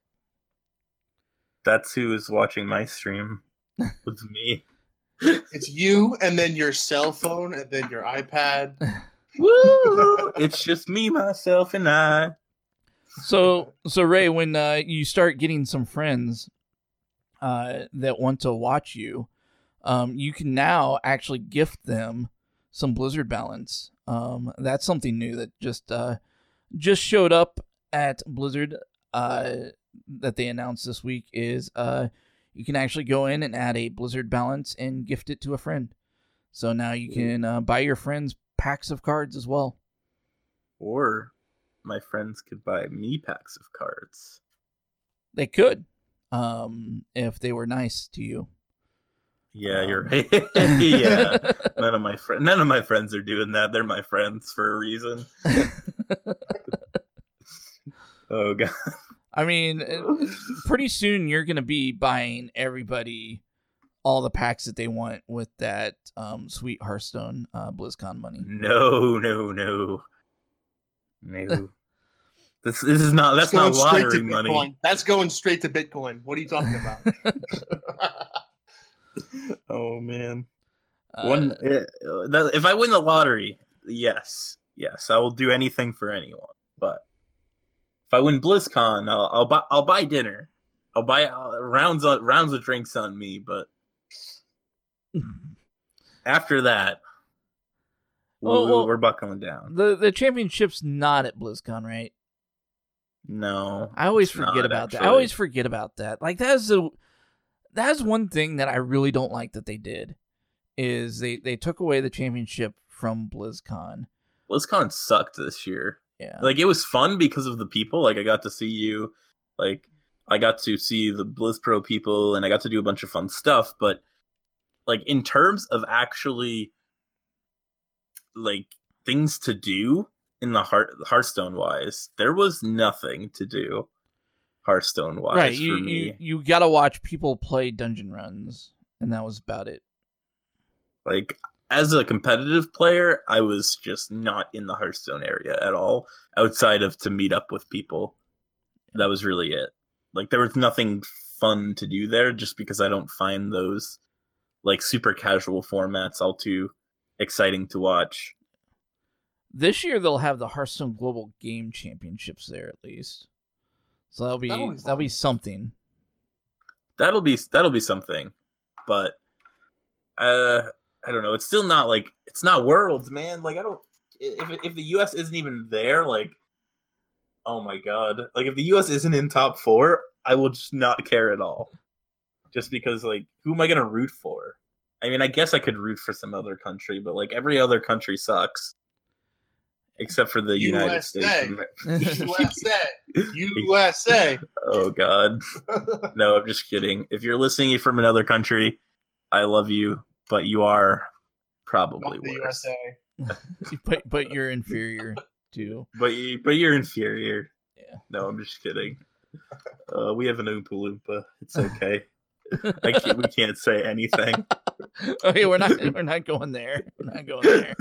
that's who was watching my stream. Was me.
It's you, and then your cell phone, and then your iPad.
Woo! It's just me, myself, and I.
So, so Ray, when uh, you start getting some friends uh, that want to watch you, um, you can now actually gift them some Blizzard balance. Um, that's something new that just uh, just showed up at Blizzard uh, that they announced this week. Is uh, you can actually go in and add a Blizzard balance and gift it to a friend. So now you can uh, buy your friends packs of cards as well.
Or my friends could buy me packs of cards.
They could, um, if they were nice to you.
Yeah,
Um,
you're right. Yeah, none of my friends, none of my friends are doing that. They're my friends for a reason. Oh god.
I mean, uh, pretty soon you're gonna be buying everybody all the packs that they want with that um, sweet Hearthstone uh, BlizzCon money.
No, no, no, no. This this is not. That's
It's
not
going straight
lottery
to
money.
Bitcoin. That's going straight to Bitcoin. What are you talking about?
Oh man.
Uh,
One. eh, that- If I win the lottery, yes, yes, I will do anything for anyone. But if I win BlizzCon, I'll, I'll buy. I'll buy dinner. I'll buy uh, rounds of rounds of drinks on me. But after that,
Well,
we're,
well-
we're buckling down.
the the championship's not at BlizzCon, right?
No,
I always
it's
forget
not,
about that. I
actually.
always forget about that. Like that's a that's one thing that I really don't like that they did is they they took away the championship from BlizzCon.
BlizzCon sucked this year.
Yeah.
Like it was fun because of the people. Like I got to see you. Like I got to see the Blizz Pro people, and I got to do a bunch of fun stuff. But like in terms of actually like things to do in the Heart Hearthstone wise, there was nothing to do Hearthstone wise
right.
for
You,
me.
you you gotta watch people play dungeon runs, and that was about it.
Like, as a competitive player, I was just not in the Hearthstone area at all, outside of to meet up with people. That was really it. Like, there was nothing fun to do there, just because I don't find those, like, super casual formats all too exciting to watch.
This year they'll have the Hearthstone Global Game Championships there at least, so that'll be
That'll be
that'll be something.
That'll be that'll be something, but uh, I don't know. It's still not like it's not Worlds, man. Like I don't. If if the U S isn't even there, like, oh my god, like if the U S isn't in top four, I will just not care at all. Just because, like, who am I gonna root for? I mean, I guess I could root for some other country, but like every other country sucks. Except for the United
U S A.
States.
U S A. U S A.
Oh, God. No, I'm just kidding. If you're listening from another country, I love you, but you are probably
Not the
worse.
U S A.
but but you're inferior to.
But, you, but you're inferior.
Yeah.
No, I'm just kidding. Uh, we have an Oompa Loompa. It's okay. I can't, we can't say anything.
Okay, we're not we're not going there. We're not going there.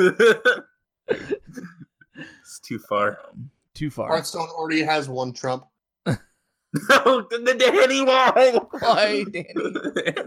It's too far.
Um, too far.
Hearthstone already has one Trump.
No, the Danny, why?
Why, Danny?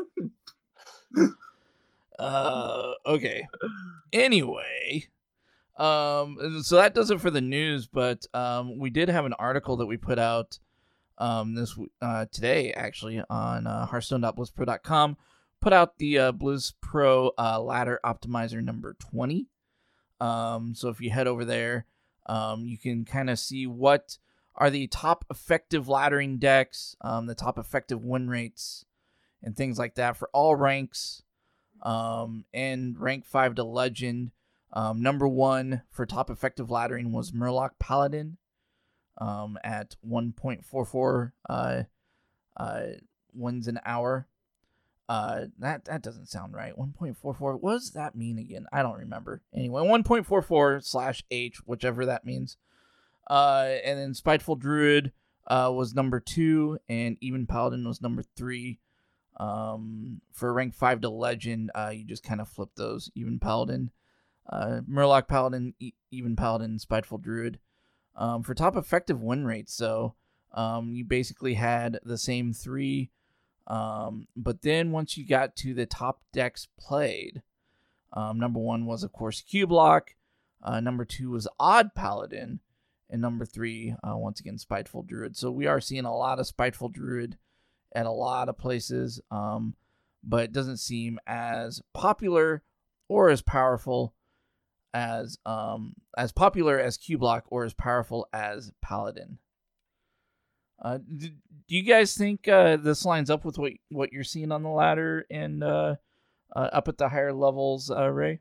Uh, okay. Anyway, um, so that does it for the news. But um, we did have an article that we put out um this uh today actually on uh, hearthstone dot blizz pro dot com. Put out the uh, Blizz Pro uh, ladder optimizer number twenty. Um, so if you head over there, um, you can kind of see what are the top effective laddering decks, um, the top effective win rates, and things like that for all ranks, um, and rank five to legend. Um, number one for top effective laddering was Murloc Paladin, um, at one point four four uh, uh, wins an hour. Uh, that that doesn't sound right. one point four four. What does that mean again? I don't remember. Anyway, one point four four slash H, whichever that means. Uh, and then Spiteful Druid uh, was number two, and Even Paladin was number three. Um, for rank five to legend, uh, you just kind of flip those. Even Paladin, uh, Murloc Paladin, e- Even Paladin, Spiteful Druid. Um, for top effective win rates, so um, you basically had the same three. Um, but then once you got to the top decks played, um, number one was, of course, Cubelock. Uh, number two was Odd Paladin. And number three, uh, once again, Spiteful Druid. So we are seeing a lot of Spiteful Druid at a lot of places. Um, but it doesn't seem as popular or as powerful as um, as popular as Cubelock or as powerful as Paladin. Uh, do, do you guys think uh, this lines up with what what you're seeing on the ladder and uh, uh, up at the higher levels, uh, Ray?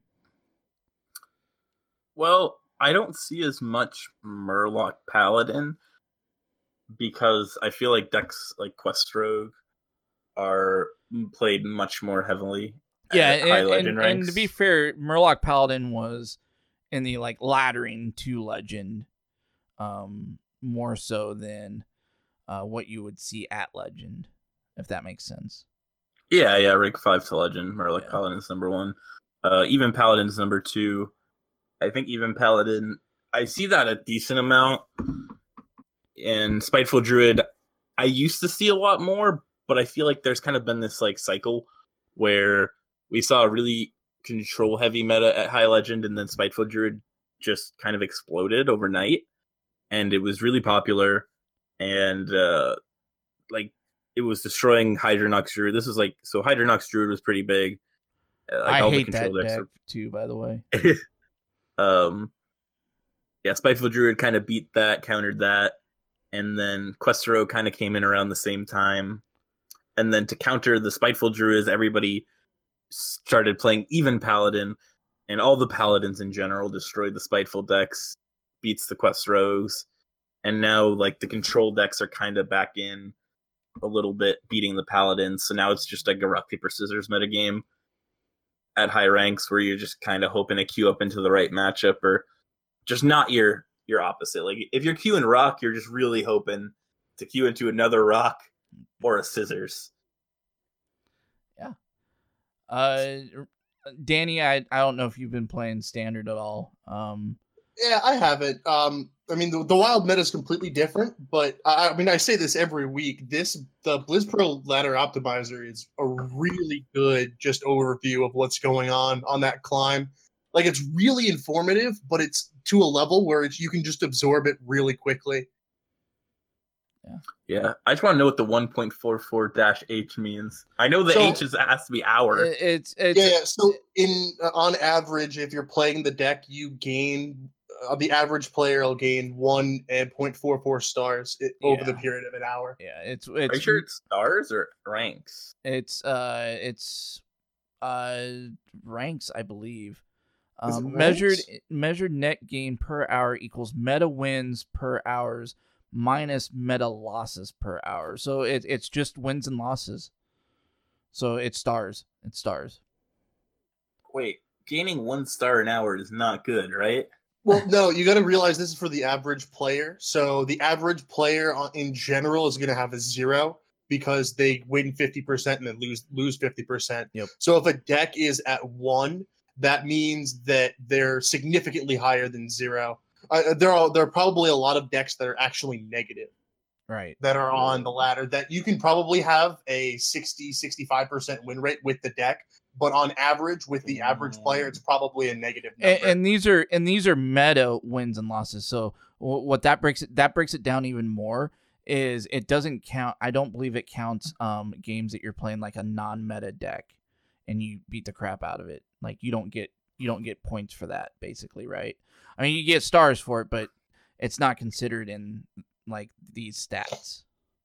Well, I don't see as much Murloc Paladin because I feel like decks like Quest Rogue are played much more heavily.
Yeah,
at high
and,
legend
and,
ranks.
and to be fair, Murloc Paladin was in the like laddering to legend, um, more so than uh, what you would see at legend, if that makes sense.
Yeah, yeah, rank five to legend. Murloc
Yeah.
Paladin's number one. Uh, even Paladin's number two. I think even Paladin, I see that a decent amount. And Spiteful Druid, I used to see a lot more, but I feel like there's kind of been this like cycle where we saw a really control heavy meta at high legend, and then Spiteful Druid just kind of exploded overnight, and it was really popular, and uh, like it was destroying Hydronox Druid. This is like so Hydronox Druid was pretty big. Uh, like
I
all the
hate that
control decks
deck
are-
too, by the way.
um, yeah, Spiteful Druid kind of beat that, countered that, and then Questro kind of came in around the same time. And then to counter the Spiteful Druids, everybody started playing even Paladin, and all the Paladins in general destroyed the Spiteful decks, beats the Quest Rogues, and now like the control decks are kind of back in a little bit, beating the Paladins. So now it's just like a rock paper scissors metagame at high ranks where you're just kind of hoping to queue up into the right matchup, or just not your your opposite. Like if you're queuing rock, you're just really hoping to queue into another rock or a scissors.
Uh, Danny, I I don't know if you've been playing Standard at all. Um,
Yeah, I haven't. Um, I mean, the, the wild meta is completely different, but I, I mean, I say this every week. This the BlizzPro Ladder Optimizer is a really good just overview of what's going on on that climb. Like, it's really informative, but it's to a level where it's, you can just absorb it really quickly.
Yeah.
Yeah, I just want to know what the one point four four dash H means. I know the
So-
H is has to be hour.
it- it's it's
Yeah, yeah. So in uh, on average, if you're playing the deck, you gain uh, the average player will gain one and point four four stars i- over the
Yeah.
period of an hour.
yeah, it's
Are
it's
you sure it's stars or ranks?
it's uh it's uh ranks, I believe.
Is it
Um, measured
ranks?
measured net gain per hour equals meta wins per hours minus meta losses per hour. So it it's just wins and losses. So it's stars. It's stars.
Wait, gaining one star an hour is not good, right?
Well, no, you got to realize this is for the average player. So the average player on- in general is going to have a zero because they win fifty percent and then lose lose fifty percent.
Yep.
So if a deck is at one, that means that they're significantly higher than zero. Uh, there are there are probably a lot of decks that are actually negative
Right.
that are on the ladder that you can probably have a sixty, sixty-five percent win rate with the deck, but on average with the average player it's probably a negative number.
And, and these are and these are meta wins and losses. So wh- what that breaks it that breaks it down even more is it doesn't count. I don't believe it counts um games that you're playing like a non-meta deck and you beat the crap out of it. Like you don't get you don't get points for that basically, right? I mean, you get stars for it, but it's not considered in like these stats.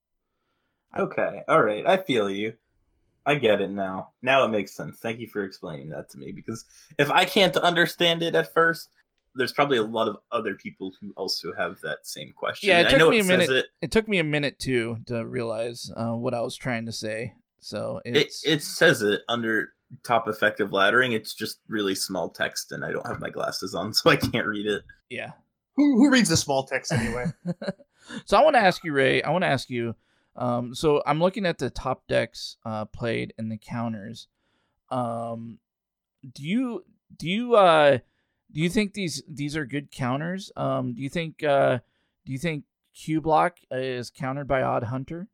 Okay, all right, I feel you. I get it now. Now it makes sense. Thank you for explaining that to me, because if I can't understand it at first, there's probably a lot of other people who also have that same question.
Yeah, it
I
took
know
me
it
a
says
minute.
it.
It took me a minute too to realize uh, what I was trying to say. So
It,
it's
it says it under top effective laddering. It's just really small text, and I don't have my glasses on, so I can't read it.
yeah.
who, who reads the small text anyway?
So I want to ask you, Ray. I want to ask you. Um, so I'm looking at the top decks uh, played and the counters. Um, do you do you uh, do you think these these are good counters? Um, do you think uh, do you think Q Block is countered by Odd Hunter?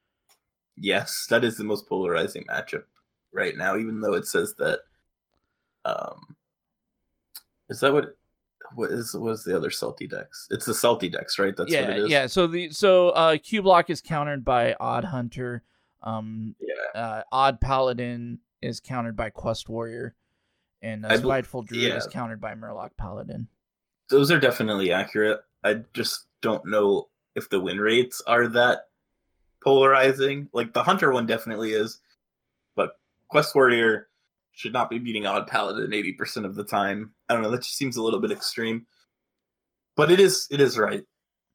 Yes, that is the most polarizing matchup right now, even though it says that. Um, is that what? What is what is the other salty decks? It's the salty decks, right? That's
yeah,
what it is.
yeah. So the so uh, Q Block is countered by Odd Hunter. Um,
Yeah.
uh, Odd Paladin is countered by Quest Warrior, and uh,
I bel-
Spiteful Druid
yeah.
is countered by Murloc Paladin.
Those are definitely accurate. I just don't know if the win rates are that polarizing. Like the Hunter one definitely is, but Quest Warrior should not be beating Odd Paladin eighty percent of the time. I don't know, that just seems a little bit extreme. But it is it is right.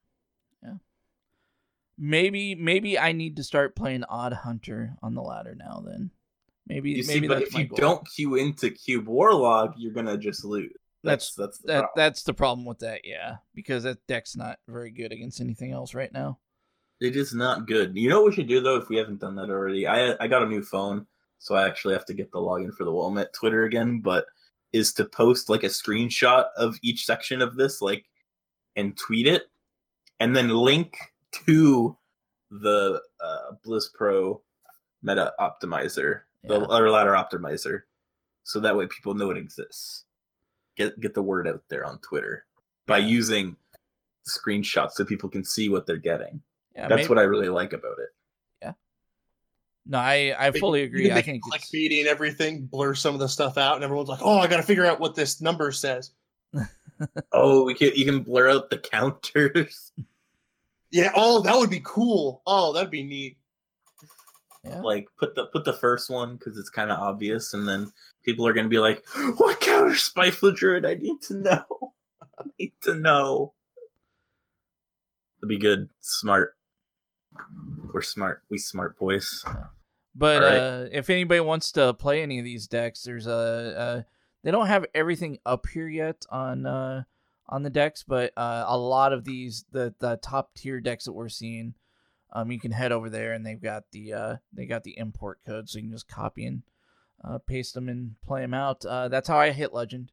Maybe maybe I need to start playing Odd Hunter on the ladder now. Then maybe
You see,
maybe
but
that's
if
my
you
goal.
don't queue into Cube Warlock, you're gonna just lose. That's that's, the
that
problem.
that's the problem with that. Yeah, because that deck's not very good against anything else right now.
It is not good. You know what we should do though, if we haven't done that already? I I got a new phone, so I actually have to get the login for the Walmart Twitter again, but is to post like a screenshot of each section of this, like, and tweet it, and then link to the uh, BlizzPro Meta Optimizer, the
Yeah.
or Ladder Optimizer, so that way people know it exists. Get get the word out there on Twitter by
Yeah.
using screenshots so people can see what they're getting.
Yeah,
That's
maybe-
what I really like about it.
No, I I fully
You
agree.
can
I
make
think it's,
clickbaity and everything, blur some of the stuff out, and everyone's like, "Oh, I got to figure out what this number says."
Oh, we can you can blur out the counters.
Yeah. Oh, that would be cool. Oh, that'd be neat.
yeah.
Like put the put the first one because it's kind of obvious, and then people are gonna be like, "What counter Spiteful Druid? I need to know. I need to know." It'd be good. Smart. We're smart. We smart boys.
But
All right.
uh, if anybody wants to play any of these decks, there's a uh, they don't have everything up here yet on uh, on the decks, but uh, a lot of these the the top tier decks that we're seeing, um, you can head over there and they've got the uh, they got the import code, so you can just copy and uh, paste them and play them out. Uh, that's how I hit Legend.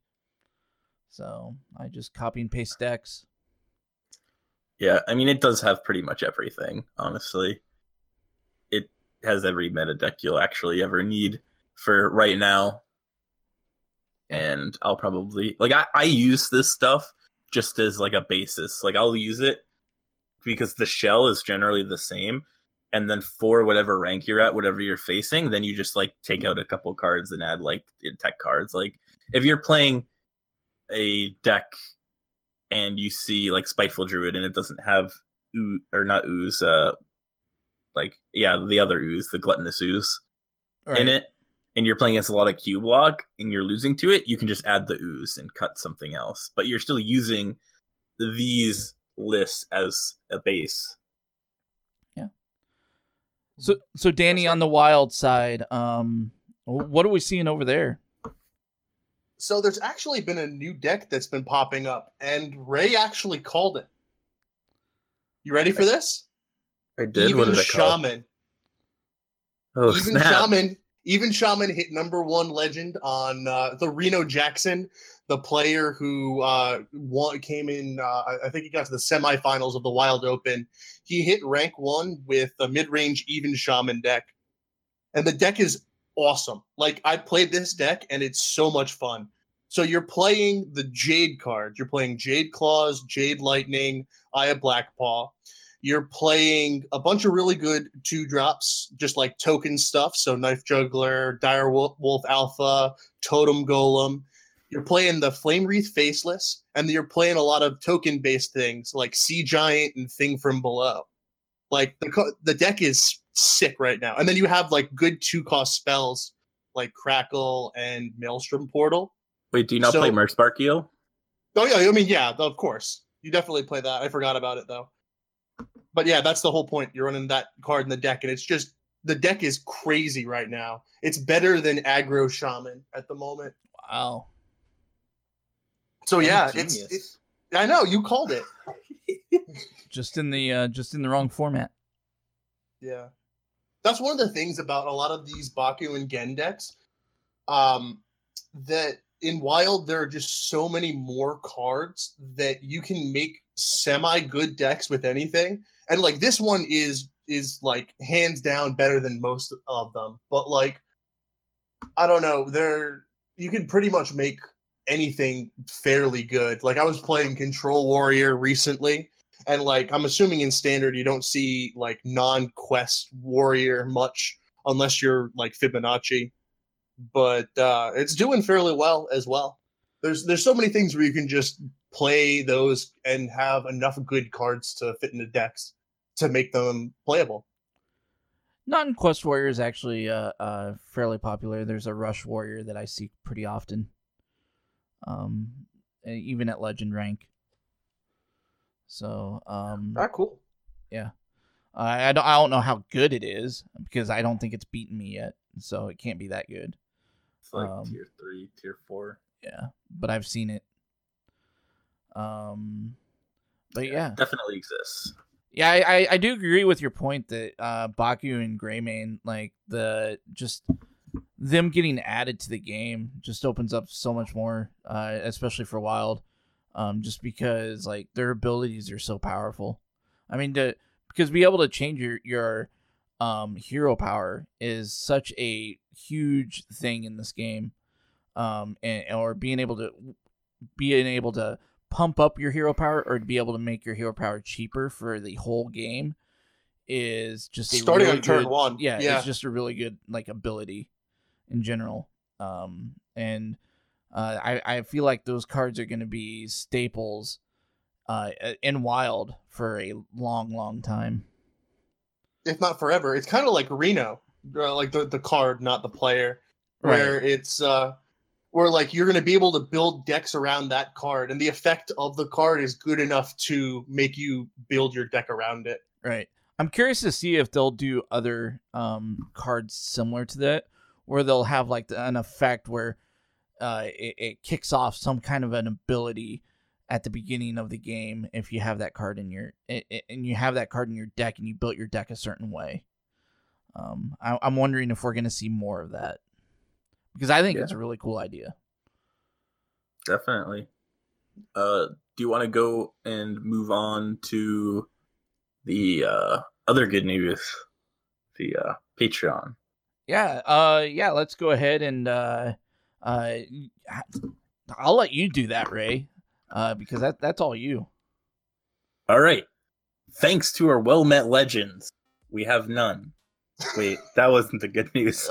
So I just copy and paste decks.
Yeah, I mean, it does have pretty much everything, honestly. It has every meta deck you'll actually ever need for right now. And I'll probably, like, I, I use this stuff just as, like, a basis. Like, I'll use it because the shell is generally the same. And then for whatever rank you're at, whatever you're facing, then you just, like, take out a couple cards and add, like, tech cards. Like, if you're playing a deck and you see like Spiteful Druid and it doesn't have oo- or not ooze, uh, like yeah, the other ooze, the Gluttonous Ooze right. in it, and you're playing against a lot of Q block and you're losing to it, you can just add the ooze and cut something else, but you're still using these lists as a base.
Yeah. So, so Danny, on the wild side, um, what are we seeing over there?
So there's actually been a new deck that's been popping up, and Ray actually called it. You ready for this?
I did.
Even
what did I call?
Shaman.
Oh,
Even
snap.
Shaman. Even Shaman hit number one legend on uh, the Reno Jackson, the player who uh, won, came in. Uh, I think he got to the semifinals of the Wild Open. He hit rank one with a mid-range Even Shaman deck, and the deck is awesome. Like, I played this deck and it's so much fun. So you're playing the Jade card. You're playing Jade Claws, Jade Lightning, Eye of Blackpaw. You're playing a bunch of really good two drops, just like token stuff. So Knife Juggler, Dire Wolf, Wolf Alpha, Totem Golem. You're playing the Flame Wreath Faceless, and you're playing a lot of token based things like Sea Giant and Thing from Below. Like the the deck is sick right now. And then you have like good two cost spells like Crackle and Maelstrom Portal.
Wait, do you not
so,
play Mercsparkio?
Oh yeah, I mean yeah, of course. You definitely play that. I forgot about it though. But yeah, that's the whole point. You're running that card in the deck, and it's just the deck is crazy right now. It's better than Aggro Shaman at the moment.
Wow.
So yeah, it's it, I know you called it.
just in the uh, just in the wrong format.
Yeah. That's one of the things about a lot of these Baku and Gen decks. Um, that in Wild, there are just so many more cards that you can make semi-good decks with anything. And, like, this one is, is like, hands down better than most of them. But, like, I don't know. There, you can pretty much make anything fairly good. Like, I was playing Control Warrior recently. And, like, I'm assuming in Standard you don't see, like, non-quest warrior much unless you're, like, Fibonacci. But uh, it's doing fairly well as well. There's there's so many things where you can just play those and have enough good cards to fit into decks to make them playable.
Non-quest warrior is actually uh, uh, fairly popular. There's a Rush Warrior that I see pretty often, um, even at Legend rank. So, um,
ah, cool.
Yeah, uh, I don't. I don't know how good it is because I don't think it's beaten me yet, so it can't be that good.
It's like
um,
tier three, tier four.
Yeah, but I've seen it. Um, but
yeah,
yeah,
it definitely exists.
Yeah, I, I, I do agree with your point that uh, Baku and Greymane, like the just them getting added to the game, just opens up so much more, uh, especially for Wild. Um, just because like their abilities are so powerful. I mean, to because be able to change your your um, hero power is such a huge thing in this game, um, and or being able to being able to pump up your hero power or to be able to make your hero power cheaper for the whole game is just a
starting
really
on turn
good,
one.
Yeah,
yeah,
it's just a really good like ability in general. Um, and uh, I I feel like those cards are going to be staples uh, in Wild for a long, long time,
if not forever. It's kind of like Reno, uh, like the the card, not the player, where
right.
it's uh. where like you're going to be able to build decks around that card, and the effect of the card is good enough to make you build your deck around it.
Right. I'm curious to see if they'll do other um, cards similar to that, where they'll have like an effect where uh, it, it kicks off some kind of an ability at the beginning of the game if you have that card in your and you have that card in your deck and you built your deck a certain way. Um, I, I'm wondering if we're going to see more of that. because I think
Yeah.
it's a really cool idea.
Definitely. Uh, do you want to go and move on to the uh, other good news? The uh, Patreon.
Yeah, uh, yeah. Let's go ahead and uh, uh, I'll let you do that, Ray, uh, because that that's all you.
All right. Thanks to our well-met legends, we have none. Wait, that wasn't the good news.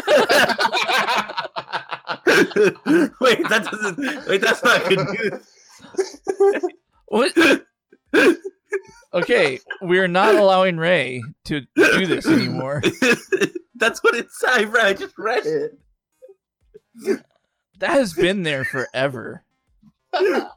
Wait, that doesn't. Wait, that's not good news.
What? Okay, we're not allowing Ray to do this anymore.
That's what it said. I read- I just read it.
That has been there forever.
Oh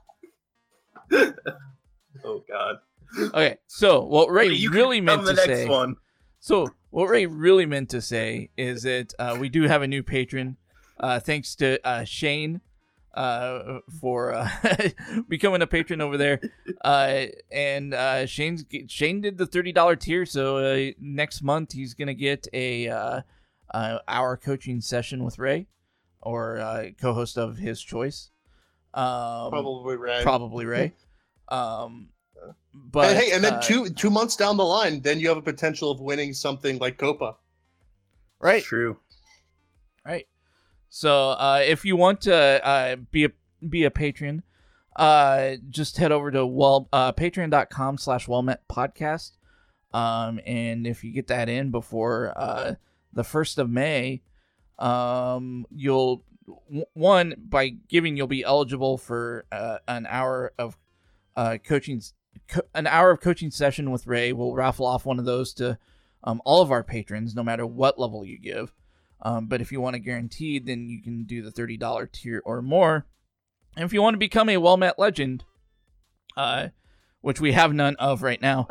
God.
Okay, so what Ray
You can
really
come
meant
the
to
next
say.
one.
So what Ray really meant to say is that uh, we do have a new patron. Uh, thanks to uh, Shane uh, for uh, becoming a patron over there. Uh, and uh, Shane's Shane did the thirty dollars tier, so uh, next month he's gonna get a uh, uh, hour coaching session with Ray, or uh, co-host of his choice. Um,
Probably Ray.
Probably Ray. Um, but
and hey, and then
uh,
two two months down the line, then you have a potential of winning something like Copa.
right.
True.
Right. So uh, if you want to uh, be a be a patron, uh, just head over to well uh, patreon.com slash wellmet podcast. Um, and if you get that in before uh, the first of May, um, you'll w- one by giving you'll be eligible for uh, an hour of uh, coaching co- an hour of coaching session with Ray. We'll raffle off one of those to um, all of our patrons, no matter what level you give. Um, but if you want a guaranteed, then you can do the thirty dollars tier or more. And if you want to become a well-met legend, uh, which we have none of right now,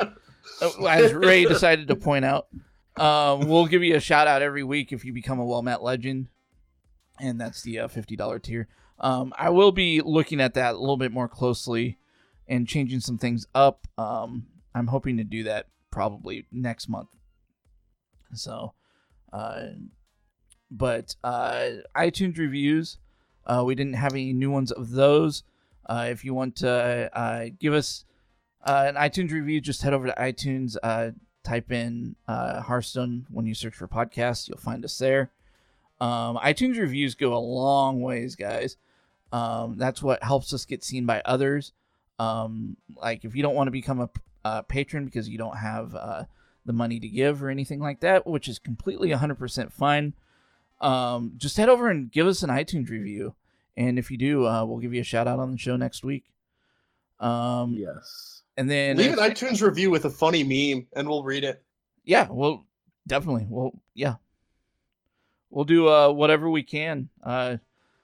as Ray decided to point out, uh, we'll give you a shout-out every week if you become a well-met legend. And that's the uh, fifty dollars tier. Um, I will be looking at that a little bit more closely and changing some things up. Um, I'm hoping to do that probably next month. So... Uh, But uh, iTunes reviews, uh, we didn't have any new ones of those. Uh, if you want to uh, give us uh, an iTunes review, just head over to iTunes, uh, type in uh, Hearthstone when you search for podcasts. You'll find us there. Um, iTunes reviews go a long ways, guys. Um, that's what helps us get seen by others. Um, like if you don't want to become a, a patron because you don't have uh, the money to give or anything like that, which is completely one hundred percent fine. Um, just head over and give us an iTunes review. And if you do, uh, we'll give you a shout out on the show next week. Um,
Yes.
and then
Leave
if-
an iTunes review with a funny meme, and we'll read it.
yeah, well, definitely. Well, yeah, we'll do, uh, whatever we can, uh,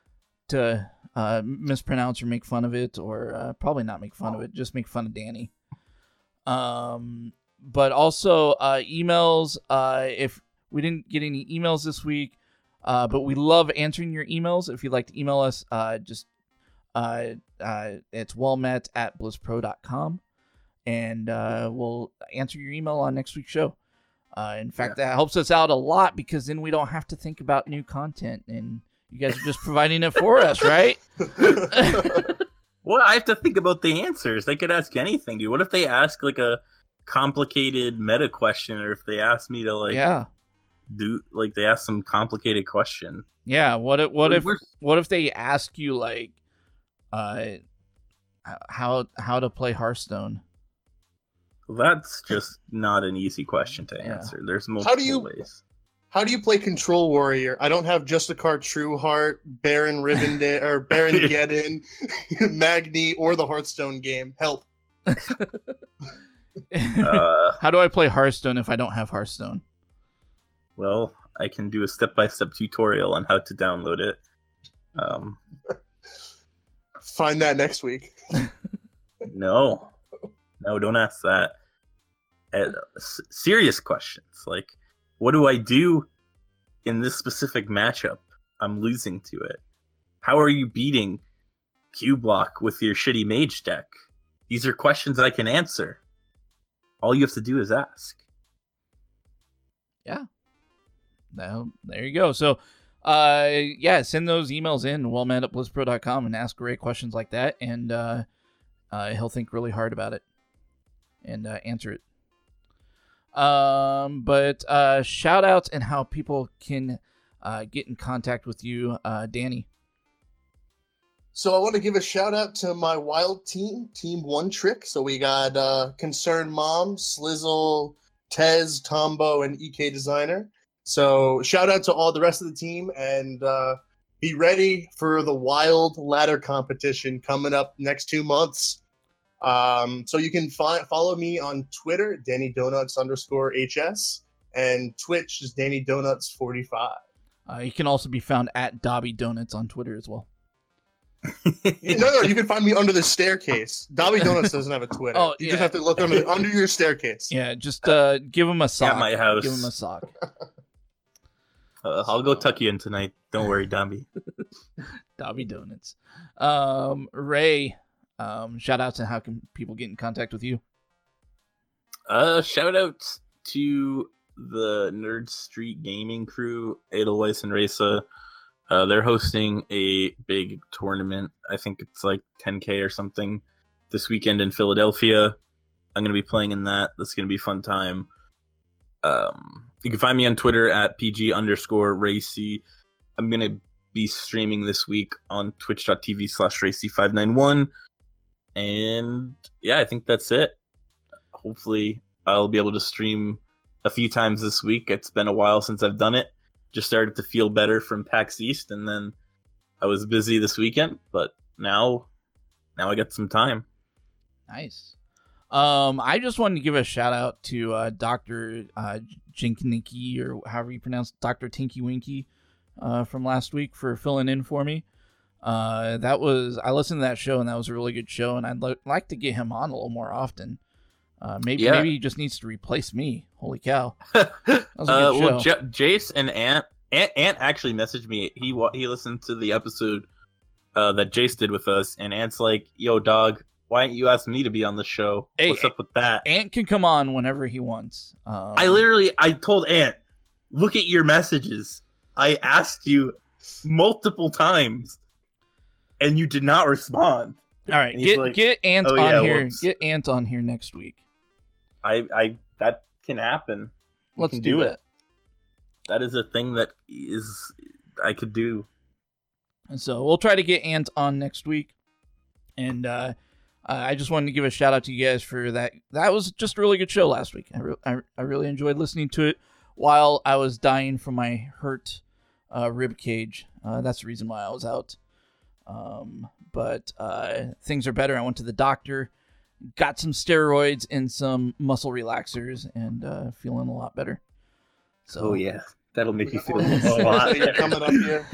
to, uh, mispronounce or make fun of it, or, uh, probably not make fun of it, just make fun of Danny. Um, but also, uh, emails, uh, if we didn't get any emails this week, Uh, but we love answering your emails. If you'd like to email us, uh, just uh, uh, it's wellmet at blizzpro dot com, and uh, we'll answer your email on next week's show. Uh, in fact, yeah. that helps us out a lot because then we don't have to think about new content, and you guys are just providing it for us, right?
Well, I have to think about the answers. They could ask anything, dude. What if they ask like a complicated meta question, or if they ask me to like
yeah.
do like they ask some complicated question.
Yeah, what if what if
We're...
what if they ask you like uh how how to play Hearthstone?
That's just not an easy question to
Yeah.
answer. There's multiple
How do you-
ways.
How do you play Control Warrior? I don't have Justicar Trueheart, Baron Rivendell, or Baron Geddon, Magni, or the Hearthstone game. Help.
Uh,
How do I play Hearthstone if I don't have Hearthstone?
well, I can do a step-by-step tutorial on how to download it. Um,
Find that next week.
no, no, don't ask that. Uh, s- serious questions like, what do I do in this specific matchup? I'm losing to it. How are you beating Q Block with your shitty mage deck? These are questions I can answer. All you have to do is ask.
Yeah. Now, there you go. So Uh, yeah, send those emails in, wellmet at blizzpro dot com, and ask Ray questions like that, and uh, uh, he'll think really hard about it and uh, answer it. Um, but uh, shout outs and how people can uh, get in contact with you, uh, Danny.
So I want to give a shout out to my wild team, Team One Trick. So we got uh, Concerned Mom, Slizzle, Tez, Tombo, and E K Designer. So shout out to all the rest of the team, and uh, be ready for the Wild Ladder competition coming up next two months. Um, so you can fi- follow me on Twitter, Danny Donuts underscore H S, and Twitch is Danny Donuts forty-five.
Uh, you can also be found at Dobby Donuts on Twitter as well.
no, no, you can find me under the staircase. Dobby Donuts doesn't have a Twitter.
Oh,
you
yeah.
just have to look under under your staircase.
Yeah, just uh, give him a sock.
At my house.
Give him a sock.
Uh, I'll go tuck you in tonight. Don't worry, Dobby.
Dobby Donuts. Um, Ray, um, shout out to how can people get in contact with you?
Uh, shout out to the Nerd Street Gaming crew, Edelweiss and Reza. Uh, they're hosting a big tournament. I think it's like ten K or something this weekend in Philadelphia. I'm going to be playing in that. That's going to be a fun time. Um, you can find me on Twitter at PG underscore Racy. I'm going to be streaming this week on twitch.tv slash Racy591. And yeah, I think that's it. Hopefully I'll be able to stream a few times this week. It's been a while since I've done it. Just started to feel better from PAX East, and then I was busy this weekend, but now now I got some time.
Nice. Um, I just wanted to give a shout out to uh, Doctor Uh, Jinkiniki, or however you pronounce it, Doctor Tinky Winky, uh, from last week for filling in for me. Uh, that was I listened to that show, and that was a really good show, and I'd li- like to get him on a little more often. Uh, maybe
Yeah.
maybe he just needs to replace me. Holy cow! That was a
uh,
good
well,
show.
J- Jace and Ant, Ant Ant actually messaged me. He wa- he listened to the episode uh, that Jace did with us, and Ant's like, "Yo, dog, why didn't you ask me to be on the show?
Hey,
What's up with that?"
Ant can come on whenever he wants. Um,
I literally, I told Ant, "Look at your messages. I asked you multiple times, and you did not respond."
all right,
and he's
get
like,
get Ant
"Oh,
on
yeah,
here.
whoops."
Get Ant on here next week.
I, I, that can happen. We
Let's
can
do,
do
it.
it. That is a thing that is I could do.
And so we'll try to get Ant on next week. And uh, I just wanted to give a shout out to you guys for that. That was just a really good show last week. I, re- I, I really enjoyed listening to it while I was dying from my hurt uh, rib cage. Uh, that's the reason why I was out. Um, but uh, things are better. I went to the doctor, got some steroids and some muscle relaxers, and uh, feeling a lot better. So
Oh yeah, that'll make you feel
Oh,
a lot.
you're coming up here.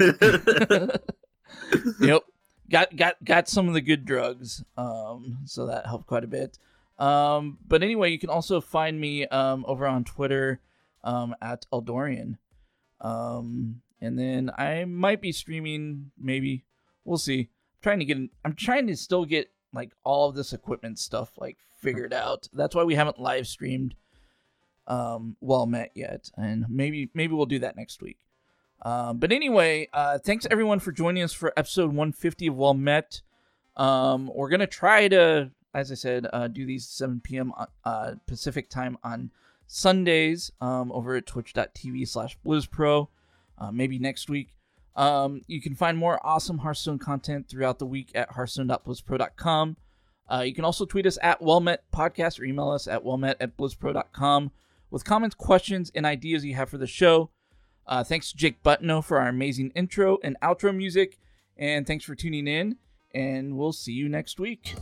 Yep. Got got got some of the good drugs. Um, so that helped quite a bit. Um, but anyway, you can also find me um over on Twitter um at Eldorian. Um, and then I might be streaming, maybe. We'll see. I'm trying to get I'm trying to still get like all of this equipment stuff like figured out. That's why we haven't live streamed um Well Met yet. And maybe maybe we'll do that next week. Um, but anyway, uh, thanks everyone for joining us for episode one fifty of Well Met. Um, we're going to try to, as I said, uh, do these seven p.m. Uh, Pacific time on Sundays um, over at twitch.tv slash blizzpro. Uh, maybe next week. Um, you can find more awesome Hearthstone content throughout the week at hearthstone dot blizzpro dot com. Uh, you can also tweet us at WellMet Podcast or email us at wellmet at blizzpro dot com with comments, questions, and ideas you have for the show. Uh, thanks to Jake Butno for our amazing intro and outro music. And thanks for tuning in. And we'll see you next week.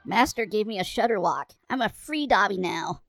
Master gave me a shutter walk. I'm a free Dobby now.